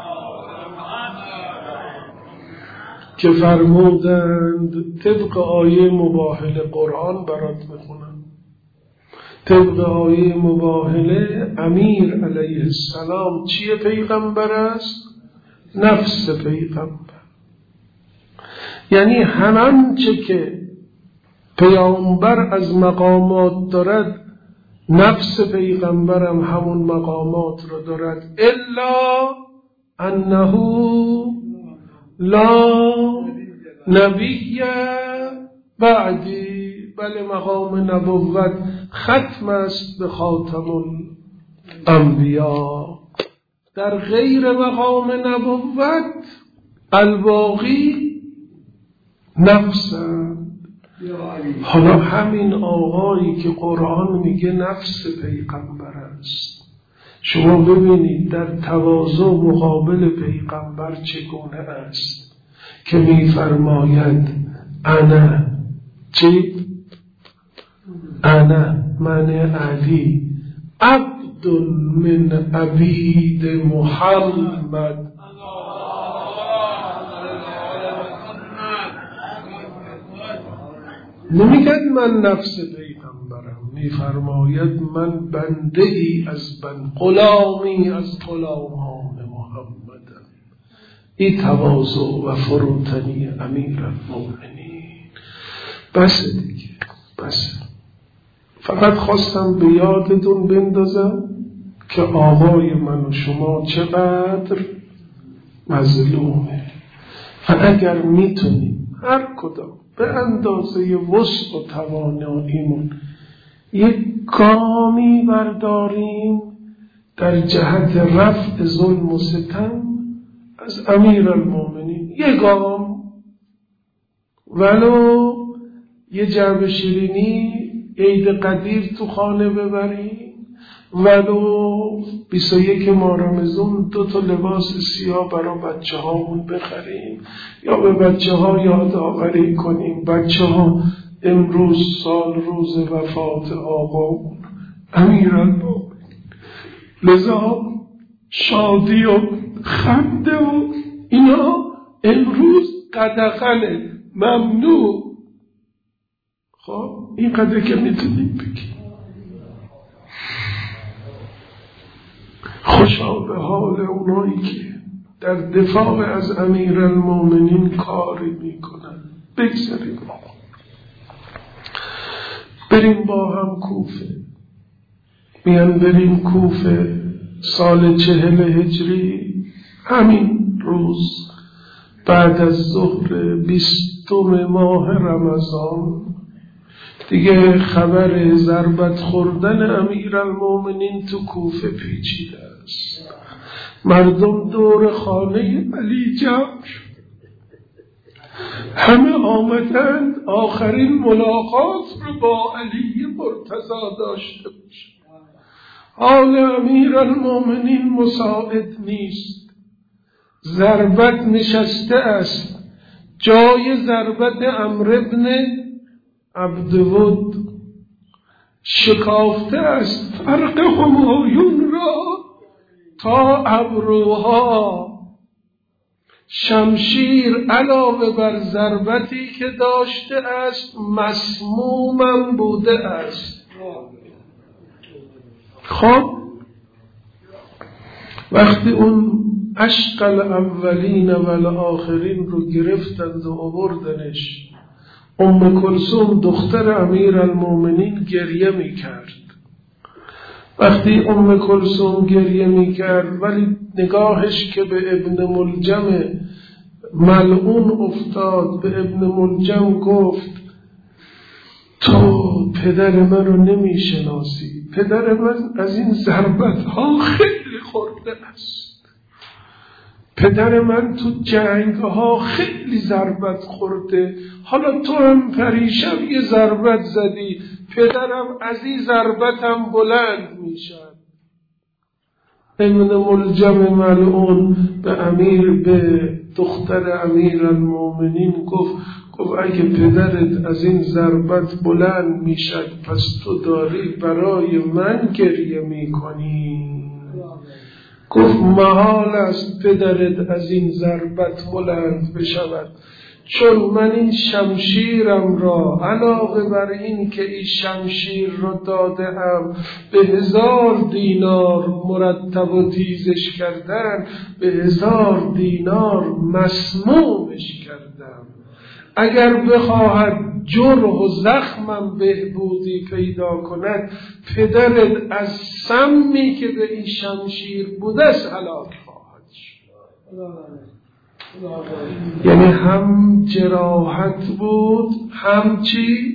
که فرمودند طبق آیه مباهله قرآن برات میخونم. طبق آیه مباهله امیر علیه السلام چیه پیغمبر است؟ نفس پیغمبر. یعنی همان چه که پیامبر از مقامات دارد، نفس پیغمبرم همون مقامات رو دارد، الا انه لا نبی بعدی. بله مقام نبوت ختم است به خاتم الانبیا. در غیر مقام نبوت الباقی نفسم. حالا همین آقایی که قرآن میگه نفس پیغمبر است، شما ببینید در تواضع مقابل پیغمبر چگونه است که میفرماید انا چی؟ انا من علی عبد من عبید محمد. نمیگد من نفس پیغمبرم، میفرماید من بنده ای از بند، غلامی از غلامان محمدم. این تواضع و فروتنی امیرالمومنین. بس دیگه، بس. فقط خواستم به یادتون بندازم که آقای من و شما چقدر مظلومه و اگر میتونیم هر کدام به اندازه وسع و تواناییمون یک گامی برداریم در جهت رفع ظلم و ستم از امیرالمومنین. یک گام، ولو یه جعبه شیرینی عید قدیر تو خانه ببریم، ولو بیست و یک ماه رمضان دو تا لباس سیاه برای بچه هامون بخریم یا به بچه ها یادآوری کنیم بچه ها امروز سال روز وفات آقا امیرالمومنین. لذا شادی و خنده و اینا امروز قدغنه، ممنوع. خب این قدر که میتونیم بگیم. خوشا به حال اونایی که در دفاع از امیرالمومنین کاری میکنن. بگذاریم بریم با هم کوفه، میان بریم کوفه سال چهل هجری، همین روز بعد از ظهر بیستم ماه رمضان دیگه خبر ضربت خوردن امیرالمومنین تو کوفه پیچیده است. مردم دور خانه علی جمع شد، همه آمدند آخرین ملاقات رو با علی مرتضی داشته باشند. حال امیرالمومنین مساعد نیست، ضربت نشسته است، جای ضربت عمرو بن عبدود شکافته است فرق همایون را تا ابروها. شمشیر علاوه بر ضربتی که داشته است مسمومم بوده است. خب وقتی اون عشق الاولین و الاخرین رو گرفتند و آوردنش، ام کلثوم دختر امیرالمومنین گریه می کرد. وقتی ام کلثوم گریه می کرد ولی نگاهش که به ابن ملجم ملعون افتاد، به ابن ملجم گفت تو پدر من رو نمی شناسی، پدر من از این ضربت ها خیلی خورده است، پدر من تو جنگ ها خیلی ضربت خورده، حالا تو هم پریشب یه ضربت زدی، پدرم از این ضربتم بلند میشد. ابن ملجم ملعون به امیر به دختر امیرالمومنین گفت گفت اگه پدرت از این ضربت بلند میشد پس تو داری برای من گریه میکنی. گفت محال است پدرت از این ضربت بلند بشود، چون من این شمشیرم را علاوه بر این که این شمشیر را دادم به هزار دینار مرتب و تیزش کردن، به هزار دینار مسمومش کردم. اگر بخواهد جرح و زخمم بهبودی پیدا کند، پدرت از سمی که به این شمشیر بوده است هلاک خواهد شد. یعنی هم جراحت بود هم چی؟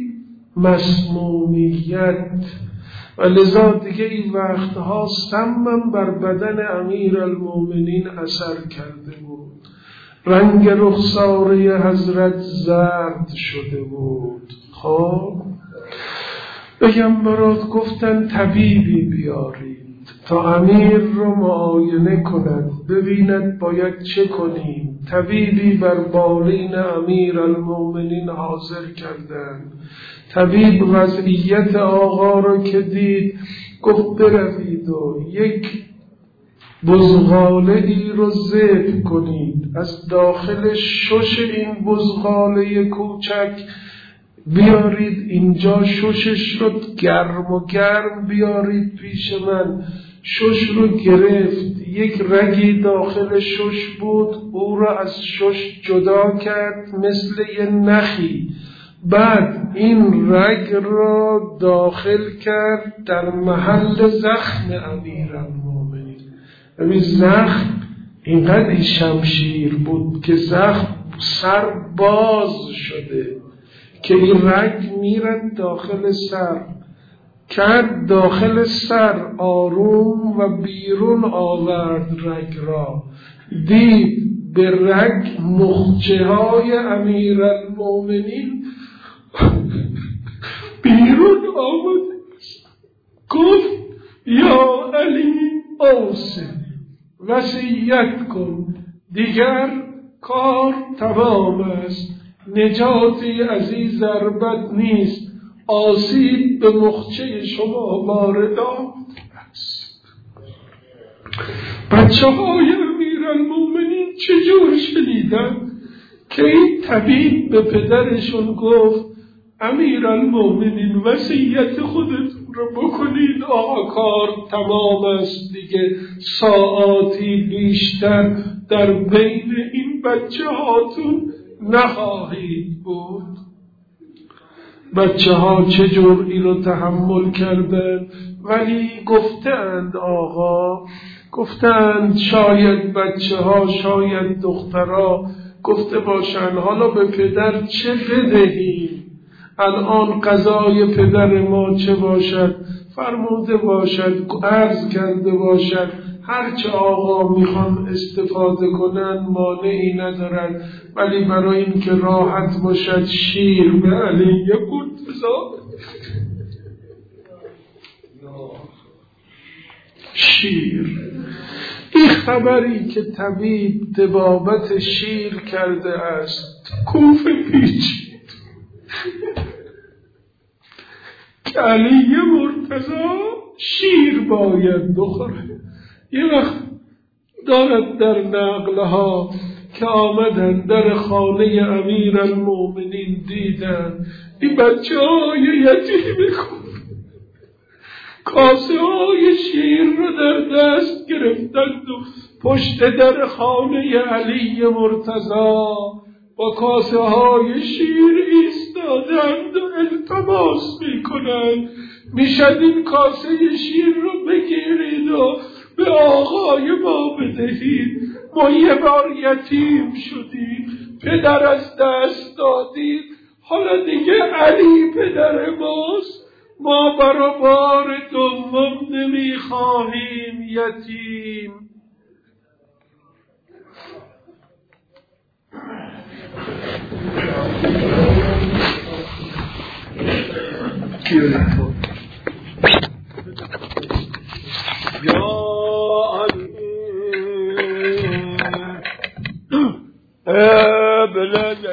مسمومیت. و لذا دیگه این وقتها سمم بر بدن امیرالمومنین اثر کرده بود، رنگ رخساره حضرت زرد شده بود. خب پیغمبرات گفتن طبیبی بیارید تا امیر رو معاینه کند ببیند باید چه کنیم. طبیبی بر بالین امیرالمومنین حاضر کردند. طبیب وضعیت آقا رو که دید گفت بروید و یک بزغاله ای رو ذبح کنید، از داخل شش این بزغاله کوچک بیارید اینجا، ششش رو گرم و گرم بیارید پیش من. شش رو گرفت، یک رگی داخل شش بود، او را از شش جدا کرد مثل یه نخی، بعد این رگ را داخل کرد در محل زخم امیرالمومنین. این زخم اینقدر شمشیر بود که زخم سر باز شده که این رگ میرد داخل سر، کرد داخل سر آروم و بیرون آورد رگ را، دید به رگ مخچه های امیرالمومنین بیرون آمد. گفت یا علی اوصی، وصیت کن، دیگر کار تمام است، نجاتی از این ضربت نیست، آسیب به مخچه شما وارد است. بچه های امیرالمومنین چجور شنیدن که این طبیب به پدرشون گفت امیرالمومنین وصیت خودتون رو بکنید، آقا کار تمام است دیگه، ساعاتی بیشتر در بین این بچه هاتون نخواهید بود. بچه ها چجور این رو تحمل کردن؟ ولی گفتند آقا، گفتند شاید بچه ها، شاید دخترها گفته باشند حالا به پدر چه بدهیم، الان قضای پدر ما چه باشد؟ فرموده باشد، عرض کرده باشد هرچه آقا میخوان استفاده کنن مانعی ندارن، ولی برای این که راحت باشد شیر به علی مرتضی، شیر. این خبری که طبیب طبابت شیر کرده است کوفه پیچید که علی مرتضی شیر باید بخوره. یه وقت دارد در نقلها که آمدن در خانه امیر المؤمنین، دیدن این بچه های یتیم کن کاسه های شیر رو در دست گرفتند و پشت در خانه علی مرتضی با کاسه های شیر ایستادند و التماس میکنند میشد این کاسه شیر رو بگیرید و به آقای ما بدهید، ما یه بار یتیم شدیم، پدر از دست دادیم، حالا دیگه علی پدر ماست، ما برای بار دوم نمیخواهیم یتیم. یا ابلد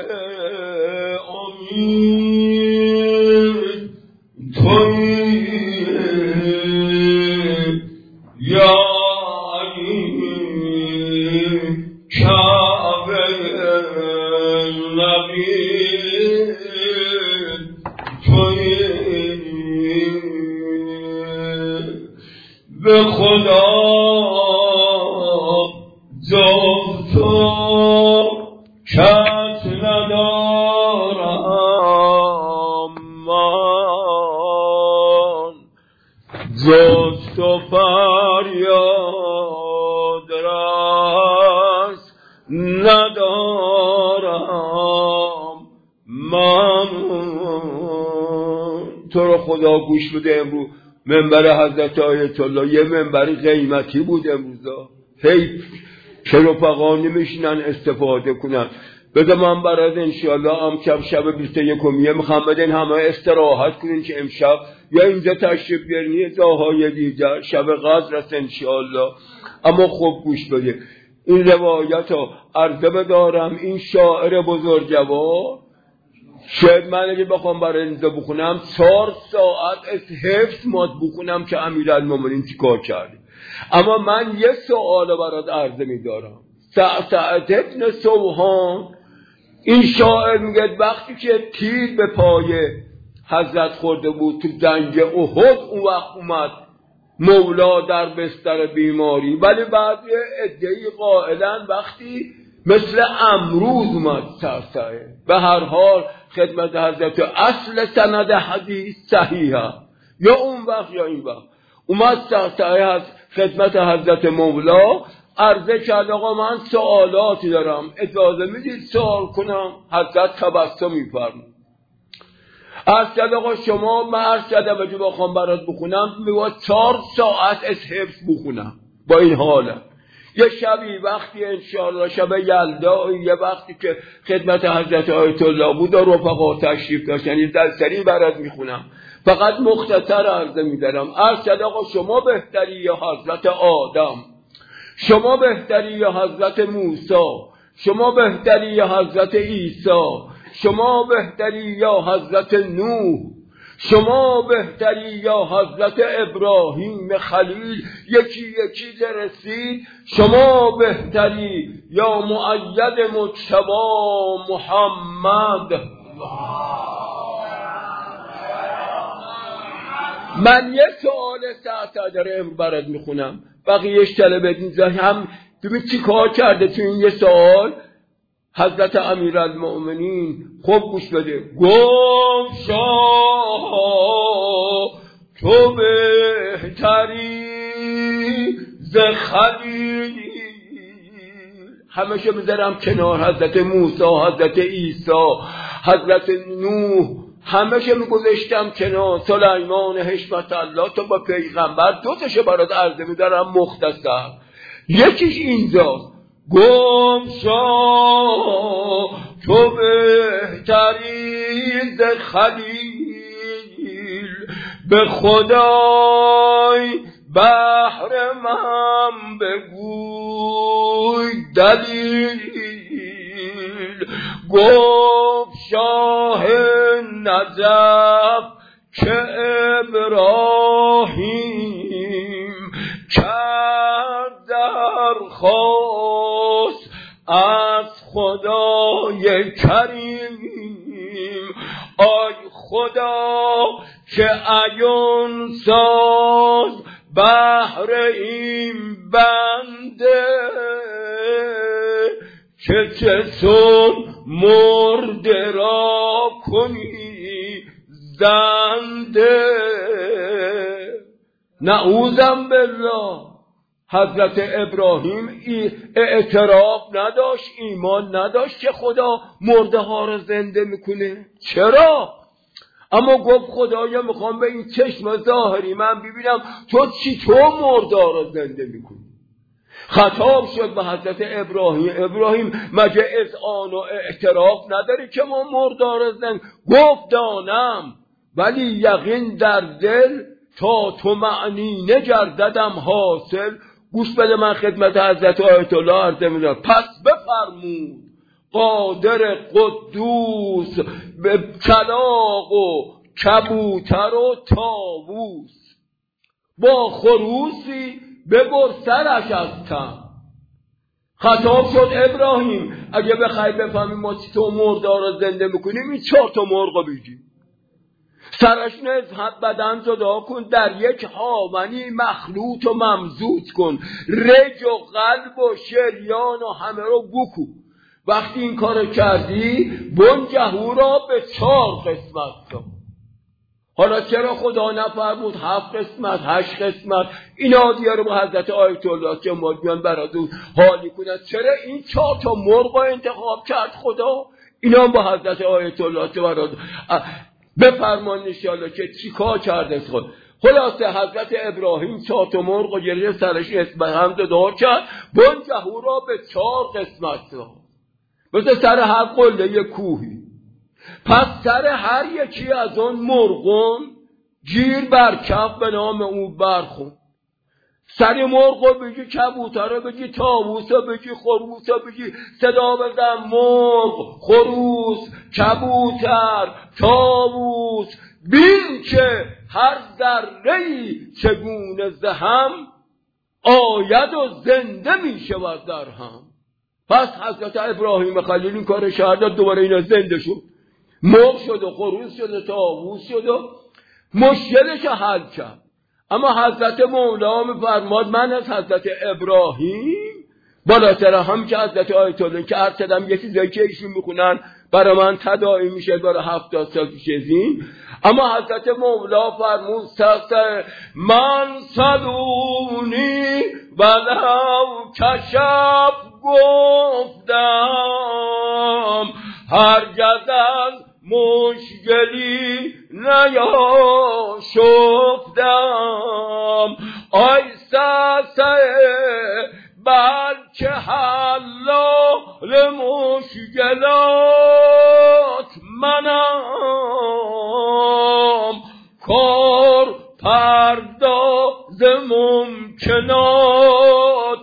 امید توی یا کعبه نبی توی به خدا جز تو کس ندارم من، جز تو فریاد رس ندارم من. تو رو خدا گوش بده، امروز منبر حضرت آیت الله یه منبر قیمتی بود امروزا، حیف که رفقا نمیشینن استفاده کنن. بذار من برات انشاءالله امشب شب بیست و یکمیه میخوام بدین همه استراحت کنین که امشب یا اینجا تشریف بیارین جاهای دیگر شب قدر است انشاءالله. اما خب گوش بده این روایت رو عرضه بدارم. این شاعر بزرگوار شاید من اگه بخوام برای اینجا بخونم چهار ساعت از حفظ ماد بخونم که امیرالمومنین چی کار کرده. اما من یه سوال برات عرضه میدارم. سعد ابن سوهان این شاعر میگه وقتی که تیر به پای حضرت خورده بود تو جنگ احد، اون وقت اومد مولا در بستر بیماری، ولی بعد عده‌ای قائلن وقتی مثل امروز اومد سرسایه. به هر حال خدمت حضرت اصل سند حدیث صحیحه، یا اون وقت یا این وقت اومد سرسایه از خدمت حضرت مولا عرضه کرد آقا من سوالاتی دارم اجازه میدید سوال کنم؟ حضرت تبسم می‌فرمود. عرض کرد آقا شما، من عرض کردم اگه بخوام برات بخونم میگه چهار ساعت از حفظ بخونم. با این حاله یه شبی وقتی انشاءالله شب یلدا، یه وقتی که خدمت حضرت آیت الله بود و رفقا تشریف داشتن یه دلسری برات میخونم، فقط مختصر عرضه میدارم. عرض کرد آقا شما بهتری یا حضرت آدم، شما بهتری یا حضرت موسی، شما بهتری یا حضرت عیسی، شما بهتری یا حضرت نوح، شما بهتری یا حضرت ابراهیم خلیل یکی یکی رسید، شما بهتری یا مؤید مجتبی محمد. من یه سوال ساعت داره برات میخونم، بقیهش طلبت نیزه هم ببین چی کار کرده تو این یه سوال حضرت امیرالمؤمنین. خب گوش بده. گم شاه تو به بهتری ز خلیل. همیشه بذارم کنار حضرت موسی، حضرت عیسی، حضرت نوح، همیشه میگذاشتم کنار سلیمان حشمت الله تا با پیغمبر. دو تاشو برات عرض میدارم مختصر. یکیش اینجاست، گمشا تو بهتری ز خلیل، به خدای بهر من بگوی دلیل. گفت شاه نجف که ابراهیم کرد درخواست از خدای کریم. آی خدا که عیان ساز بهر این بنده، که چطور مرده را کنی زنده. نعوذم بالله. حضرت ابراهیم اعتراف نداشت، ایمان نداشت که خدا مرده ها رو زنده میکنه. چرا؟ اما گفت خدایا میخوام به این چشم ظاهری من ببینم تو چی تو مرده رو زنده میکنی. خطاب شد به حضرت ابراهیم، ابراهیم مگه اذعان و اعتراف نداری که ما مرده رو زنده؟ گفت دانم، ولی یقین در دل تا تو معنی نگرددم حاصل. گوش بده من خدمت حضرت آیت الله عرض می‌کنم. پس بفرمود قادر قدوس به کلاغ و کبوتر و طاووس، با خروسی ببر سرش از تن. خطاب شد ابراهیم اگه بخوای بفهمی ما چی تو مرده رو زنده میکنیم، این چهار تا مرغ بگی، سرش از بدن جدا کن، در یک هاونی مخلوط و ممزوج کن، رگ و قلب و شریان و همه رو بکو. وقتی این کار کردی بنجهو را به چهار قسمت کن. حالا چرا خدا نفرمود هفت قسمت، هشت قسمت؟ اینا دیاره با حضرت آیت الله که مادیان برادون حالی کند. چرا این چهار تا مرغ انتخاب کرد خدا؟ اینا با حضرت آیت الله که برادون بفرمان انشاءالله که چیکار کرده خود. خلاصه حضرت ابراهیم چهار تا مرغ و گریه سرش اسم هم داد کرد، بنجهو را به چهار قسمت داد، مثل سر هر قله یک کوهی. پس سر هر یکی از آن مرغون گیر بر کف به نام او برخون. سر مرغ رو بگی، کبوتر رو بگی، طاووس رو بگی، خروس رو بگی، صدا بزن مرغ، خروس، کبوتر، طاووس. بین که هر ذره‌ای چگونه زهم آید و زنده می شود در هم. پس حضرت ابراهیم خلیل این کار شهادت دوباره اینا زنده شد، مرغ شد و خروس شد و طاووس شد و مشکلش حل کرد. اما حضرت مولا میفرماد من از حضرت ابراهیم بالاتر هم که حضرت آیت الله که عرض کردم یه چیزایی که ایشون میخونن برای من تداعی میشه برای هفتاد سال پیش از این. اما حضرت مولا فرمود سخت من صدونی ولو کشف گفتم، هرگز از مشکلی نیاشفتم. آی سسه بلکه حلال مشکلات منم، کار پرداز ممکنات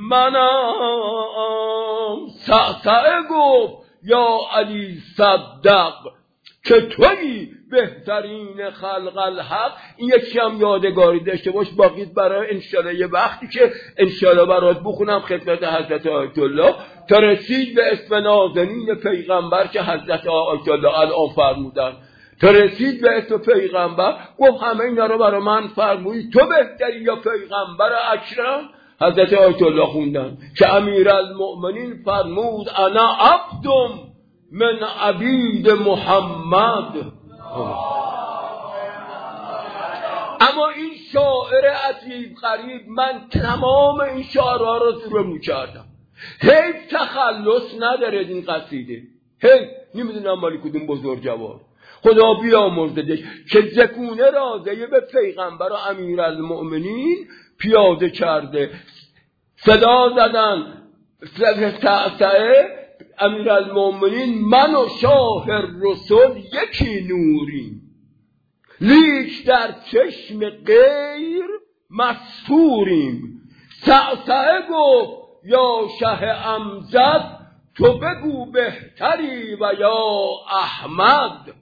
منم. سسه گفت یا علی صدق که تویی بهترین خلق الحق. این یکی هم یادگاری داشته باش، باقی برای انشالله یه وقتی که انشالله برات بخونم خدمت حضرت آیت الله تا رسید به اسم نازنین پیغمبر که حضرت آیت الله الان فرمودن، تا رسید به اسم پیغمبر گفت همه اینا رو برای من فرموی، تو بهتری یا پیغمبر اکرم؟ حضرت آیت الله خوندن که امیرالمؤمنین فرمود انا عبدم من عبید محمد. اما این شاعر عجیب غریب، من تمام این شعرها رو زور مو کردم. حیف تخلص نداره این قصیده، حیف نمیدونم مالی کدوم بزرگوار. خدا بیامرزدش که زکونه رازه به پیغمبر و امیرالمؤمنین پیاده کرده. صدا زدن تعتعه امیرالمؤمنین من و شاه رسول یکی نوریم، لیک در چشم غیر مسحوریم. تعتعه گفت یا شه امجد تو بگو بهتری و یا احمد.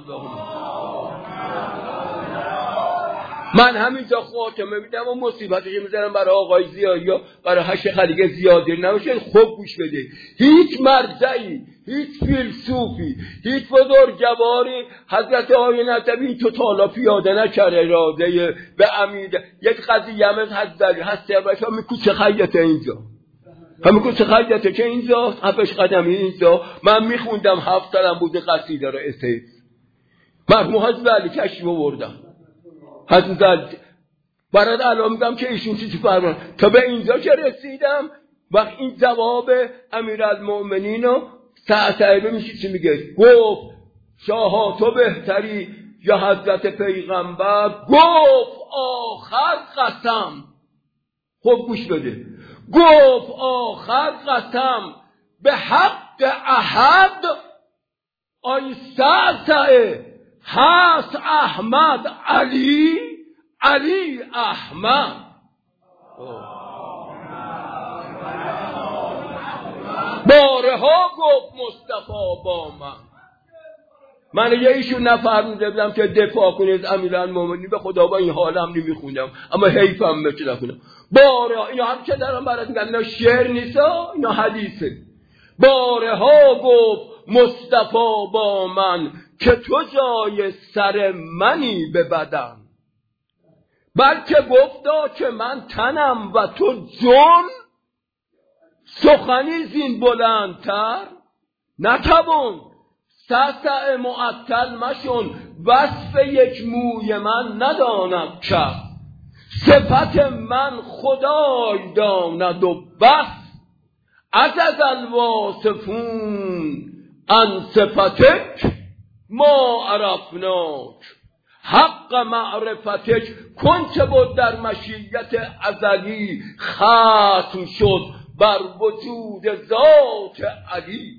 من همینجا خاتمه میدم و مصیبتی که میذارم برای آقای زیایی یا برای هشت خلیقه زیادی نمیشه. خوب گوش بده، هیچ مرجعی، هیچ فیلسوفی، هیچ بزرگواری حضرت آقای نجبی این تو تالا پیاده نکرده اراده به امید. یک قضیه هم هست داری هسته باشه همین کوچه خیته اینجا، همین کوچه خیته که اینجا هفتش قدمی اینجا. من میخوندم هفت سالم بوده قصیده رو اسه مرحوم حضرت علی کشف آوردم. حضرت برات الان میگم که ایشون چی فرمان تا به اینجا که رسیدم. وقت این جواب امیرالمؤمنین و تعتعبه میشه چی میگه؟ گفت شاها تو بهتری یا حضرت پیغمبر؟ گفت آخر قسم. خب گوش بده، گفت آخر قسم به حق احد آی تعتعه هست احمد علی، علی احمد. بارها گفت مصطفی با من. من یه ایشون نفرموده بودم که دفاع کنید امیرالمؤمنین، به خدا با این حالم نمیخوندم اما حیفم بچه نکنم. بارها اینا هم که دارم برات میگم، اینا شعر نیستا، اینا حدیثه. بارها گفت مصطفی با من که تو جای سر منی به بدن، بلکه گفتا که من تنم و تو جون، سخنی زین بلندتر نتوان. سسع معطل مشون، وصف یک موی من نداند کس، صفت من خدای داند و بس. عجز الواصفون عن صفتک ما عرفناک، حق معرفتک کنچه بود در مشیت ازلی ختم شد بر وجود ذات علی.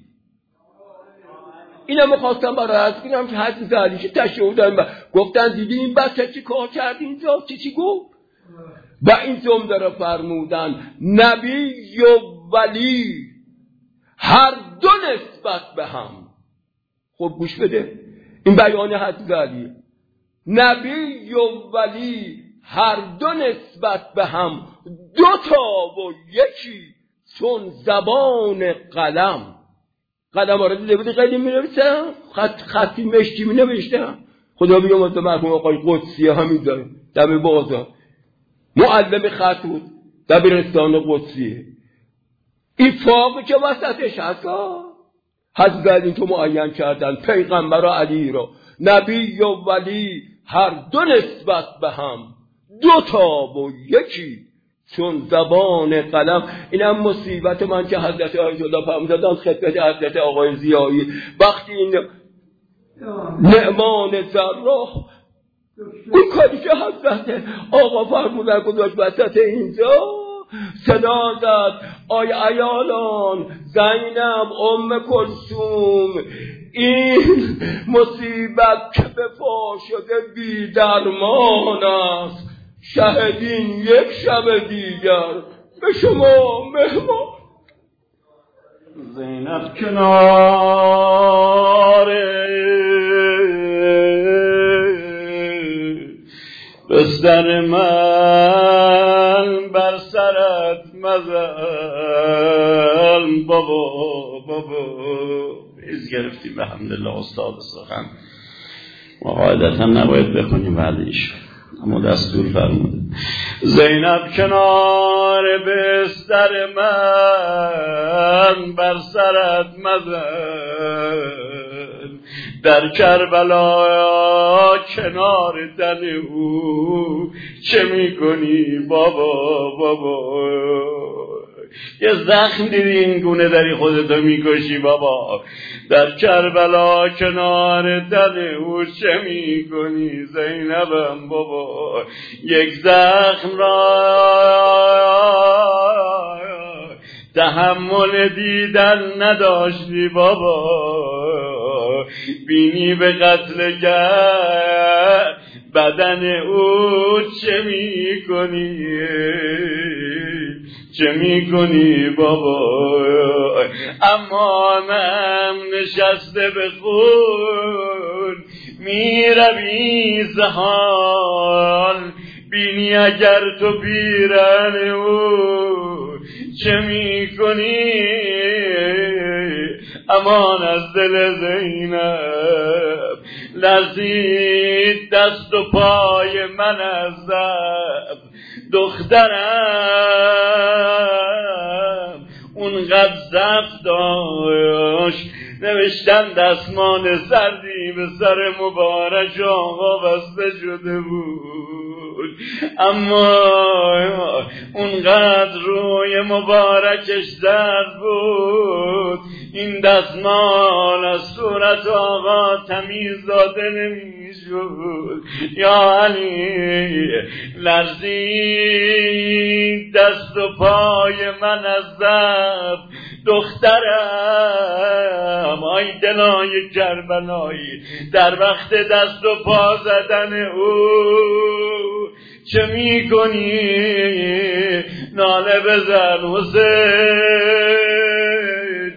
اینا میخواستم برای عرض کنم که حضرت علی که تشهد دارم گفتن دیدی این بچه چی کار کرد اینجا، چی چی گفت و این جمله را فرمودن نبی و ولی هر دو نسبت به هم. خب گوش بده، این بیان حضرت علی، نبی و ولی هر دو نسبت به هم، دو تا و یکی چون زبان قلم. قلم ها رو دیده بودی قیدی می نویسم، خط خطی مشتی می نوشتم. خدا بیام از مرحوم آقای قدسی همین داره دم بازار معلم خط بود دبیرستان قدسیه. این فاقی که وسطش هست حضرت این تو معین کردن پیغمبر و علی را نبی و ولی هر دو نسبت به هم، دو تا و یکی چون زبان قلم. اینم مصیبت من که حضرت آیت الله فرمودن خدمت حضرت آقای زیایی وقتی این نعمان جراح اون کاری که حضرت آقا فرمودن گذاشت وسط اینجا صدا زد آی عیالان زینب ام کلثوم این مصیبت که به پا شده بی درمان است، شهدین یک شب دیگر به شما مهمان. زینب کنار بستر من بر سرت مزن بابا بابا ایز گرفتیم به حمدالله استاد سخن ما قاعدتا نباید بخونیم بعدش اما دستور فرموده. زینب کنار بستر من بر سرت مزن در کربلا کنار تن او چه میکنی بابا بابا؟ یه زخم دیدی این گونه داری خودتو میکشی بابا؟ در کربلا کنار تن او چه میکنی زینبم بابا؟ یک زخم را تحمل دیدن نداشتی بابا، بینی به قتل گر بدن او چه میکنی چه میکنی بابا؟ اما من نشسته به خون میروی زحال، بینی اگر تو پیرن او چه میکنی؟ امان از دل زینب لرزید دست و پای من از ضعف، دخترم اونقدر ضعف داشت نوشتن دستمان سردی به سر مبارک آقا بسته شده بود، اما اونقدر روی مبارکش زرد بود این دستمان از صورت آقا تمیز داده نمیشد. یا علی لرزید دست و پای من از ضعف، دخترم آی دلای کربلایی در وقت دست و پا زدن او چه میکنی؟ ناله بزن حسین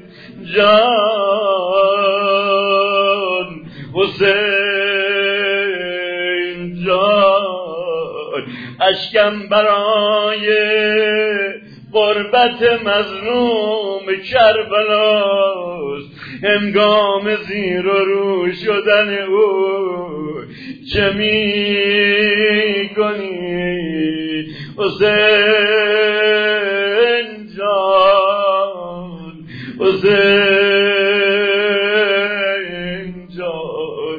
جان، حسین جان، اشکم برای غربت مظلوم کربلاست، هنگام زیر و رو شدن او چه می کنی حسین جان، حسین جان،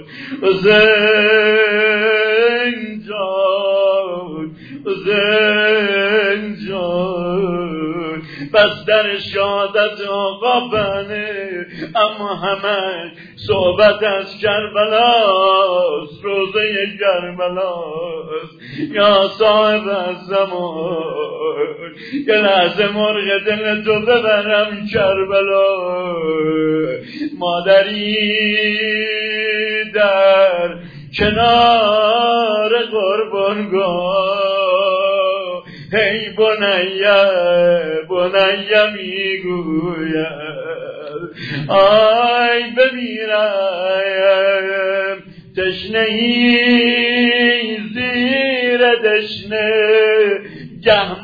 حسین جان، حسین جان، بس در شادت آقا بنه اما همه صحبت از کربلاست، روزه کربلاست. یا صاحب الزمان یه لحظه مرغ دل تو ببرم کربلا، مادری در کنار قربانگاه، هی بنیه بنیه میگوید آی بمیرم تشنهی زیر دشنه، گه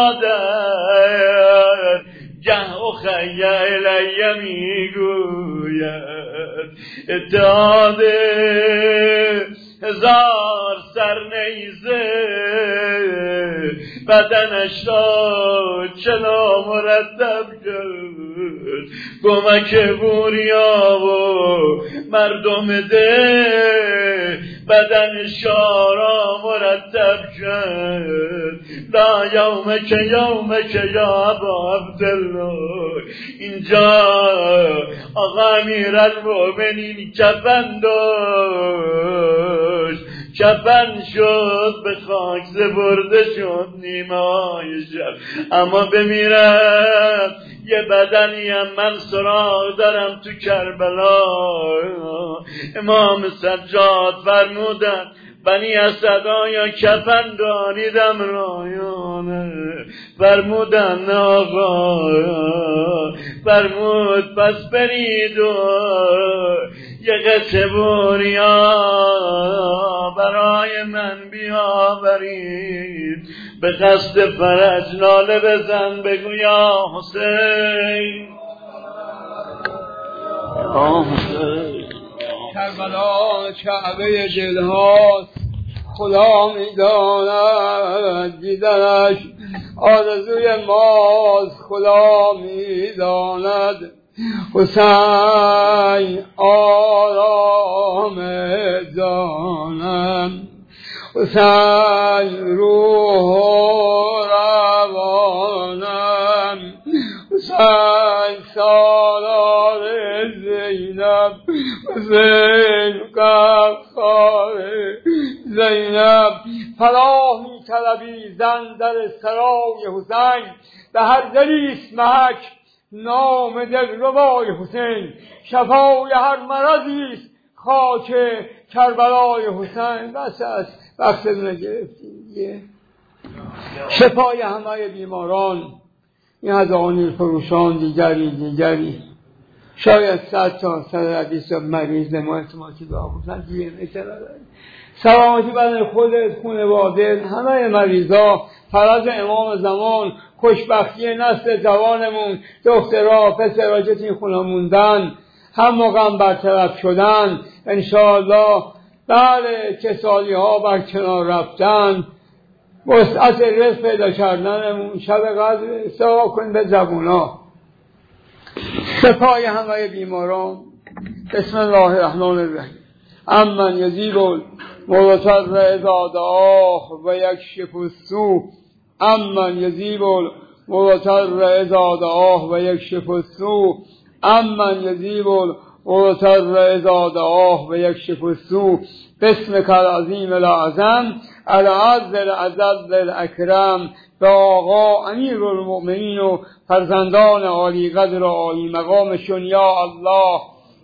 مادر گه اخیه الیه میگوید اتحاد هزار سر نیزه بدنش را چلا مرتب کرد، کمک بوریا و مردم ده بدنش را مرتب کرد. لا یوم که یوم که یا ابا عبدالله، اینجا آقا امیرالمؤمنین کفن داشت، کفن شد به خاک سپرده شد نیمه های شب، اما بمیرم یه بدنی هم من سراغ دارم تو کربلا. امام سجاد فرمودن بنی اسد یا کفن دانیدم رایانه، فرمودن آقا، فرمود پس برید و یه قطعه بوریا برای من بیاورید، به قصد فرج ناله بزن بگو یا حسین یا حسین. کربلا کعبه دلهاست، خدا میداند دیدنش آرزوی ماست، خدا میداند حسین آرام جانم، حسین روح و روانم، حسین سالار زینب، حسین قفار زینب. پناه می طلبی زن در سرای حسین، به هر دلیست محک نام دلربای حسین. شفای هر مرضیست خاک کربلای حسین. بس است، وقتتون گرفتیم دیگه. شفای همه بیماران، این هزانیر فروشان دیگری دیگری، شاید صد تا صد حدیث مریض ما احتمالی به آموزن دیگه نکرده. سلامتی بدن خودت، خانواده، همه مریضا، فرج امام زمان، خوشبختی نسل جوانمون، دخترها پسرها که توی خونه موندن، هم موقع برطرف شدن انشاءالله. بله کسالی ها بر کنار رفتن، وسعت رزق پیدا کردنمون، شب قدر سوا کن به زبونا. شفای همه بیماران. بسم الله الرحمن الرحیم. امن یزیب المضطر اذا دعاه و یکشف السوء، امن یزیب المضطر اذا دعاه و یکشف السوء، امن یزیب المضطر اذا دعاه و یکشف السوء. باسمک العظیم الاعظم العز العزز الاکرم. به آقا امیر المؤمنین و فرزندان عالی قدر و عالی مقامشون، یا الله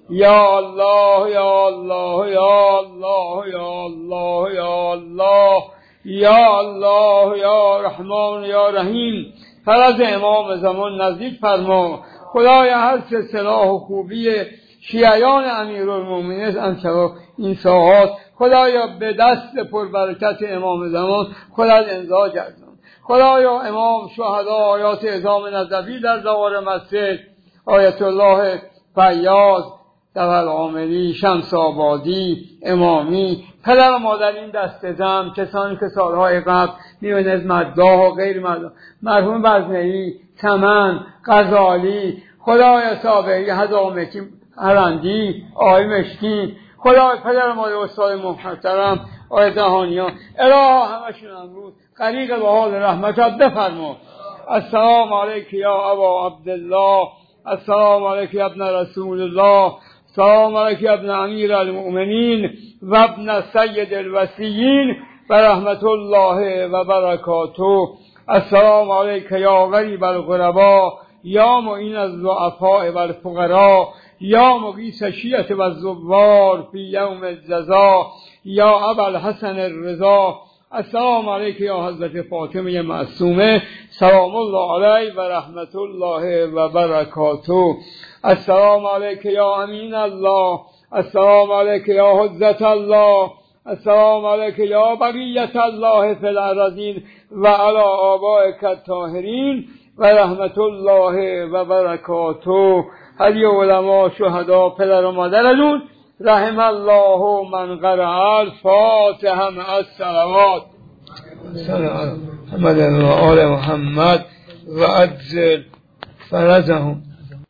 یا الله یا الله یا الله یا الله یا الله یا الله یا رحمان یا رحیم. فرج امام زمان نزدیک فرما. خدای هر چه صلاح و خوبی شیعیان امیرالمومنین انشاءالله این ساعات خدایا به دست پربرکت امام زمان خودت امضا گردان. خدایا امام شهدا آیات اعظام نظفی در دوار مسجد، آیت الله فیاض دول عاملی، شمس آبادی، امامی، پدر و مادر این دست جمع، کسانی که سالهای قبل میونز مداح و غیر مداح، مرحوم بزنه‌ای، چمن، غزالی، خدای صابری، هزامکی، هرندی، آقای مشکی، خدای پدر و مادر استاد محترم، آقای دهانیان، اله همشون امروز غریق به حال رحمتت بفرما. السلام علیک یا ابا عبدالله، السلام علیک یا ابن رسول الله، السلام علیک یا ابن امیر المؤمنین و ابن سید الوصیین و رحمت الله و برکاته. السلام علیک یا غریب الغربا، یا معین الضعفاء و الفقراء، یا مغیث الشیعة و الزوار فی یوم الجزا، یا ابا الحسن الرضا. السلام علیک یا حضرت فاطمه معصومه، سلام الله علیه و رحمت الله و برکاته. السلام علیک یا امین الله، السلام علیک یا حجت الله، السلام علیک یا بقیت الله فی الارضین و علی آبائک الطاهرین و رحمت الله و برکاته. هدی علما شهدا پدر و مادرتون، رحم الله من قرأ الفاتحه مع الصلوات. محمد و آل محمد و عجل فرجهم.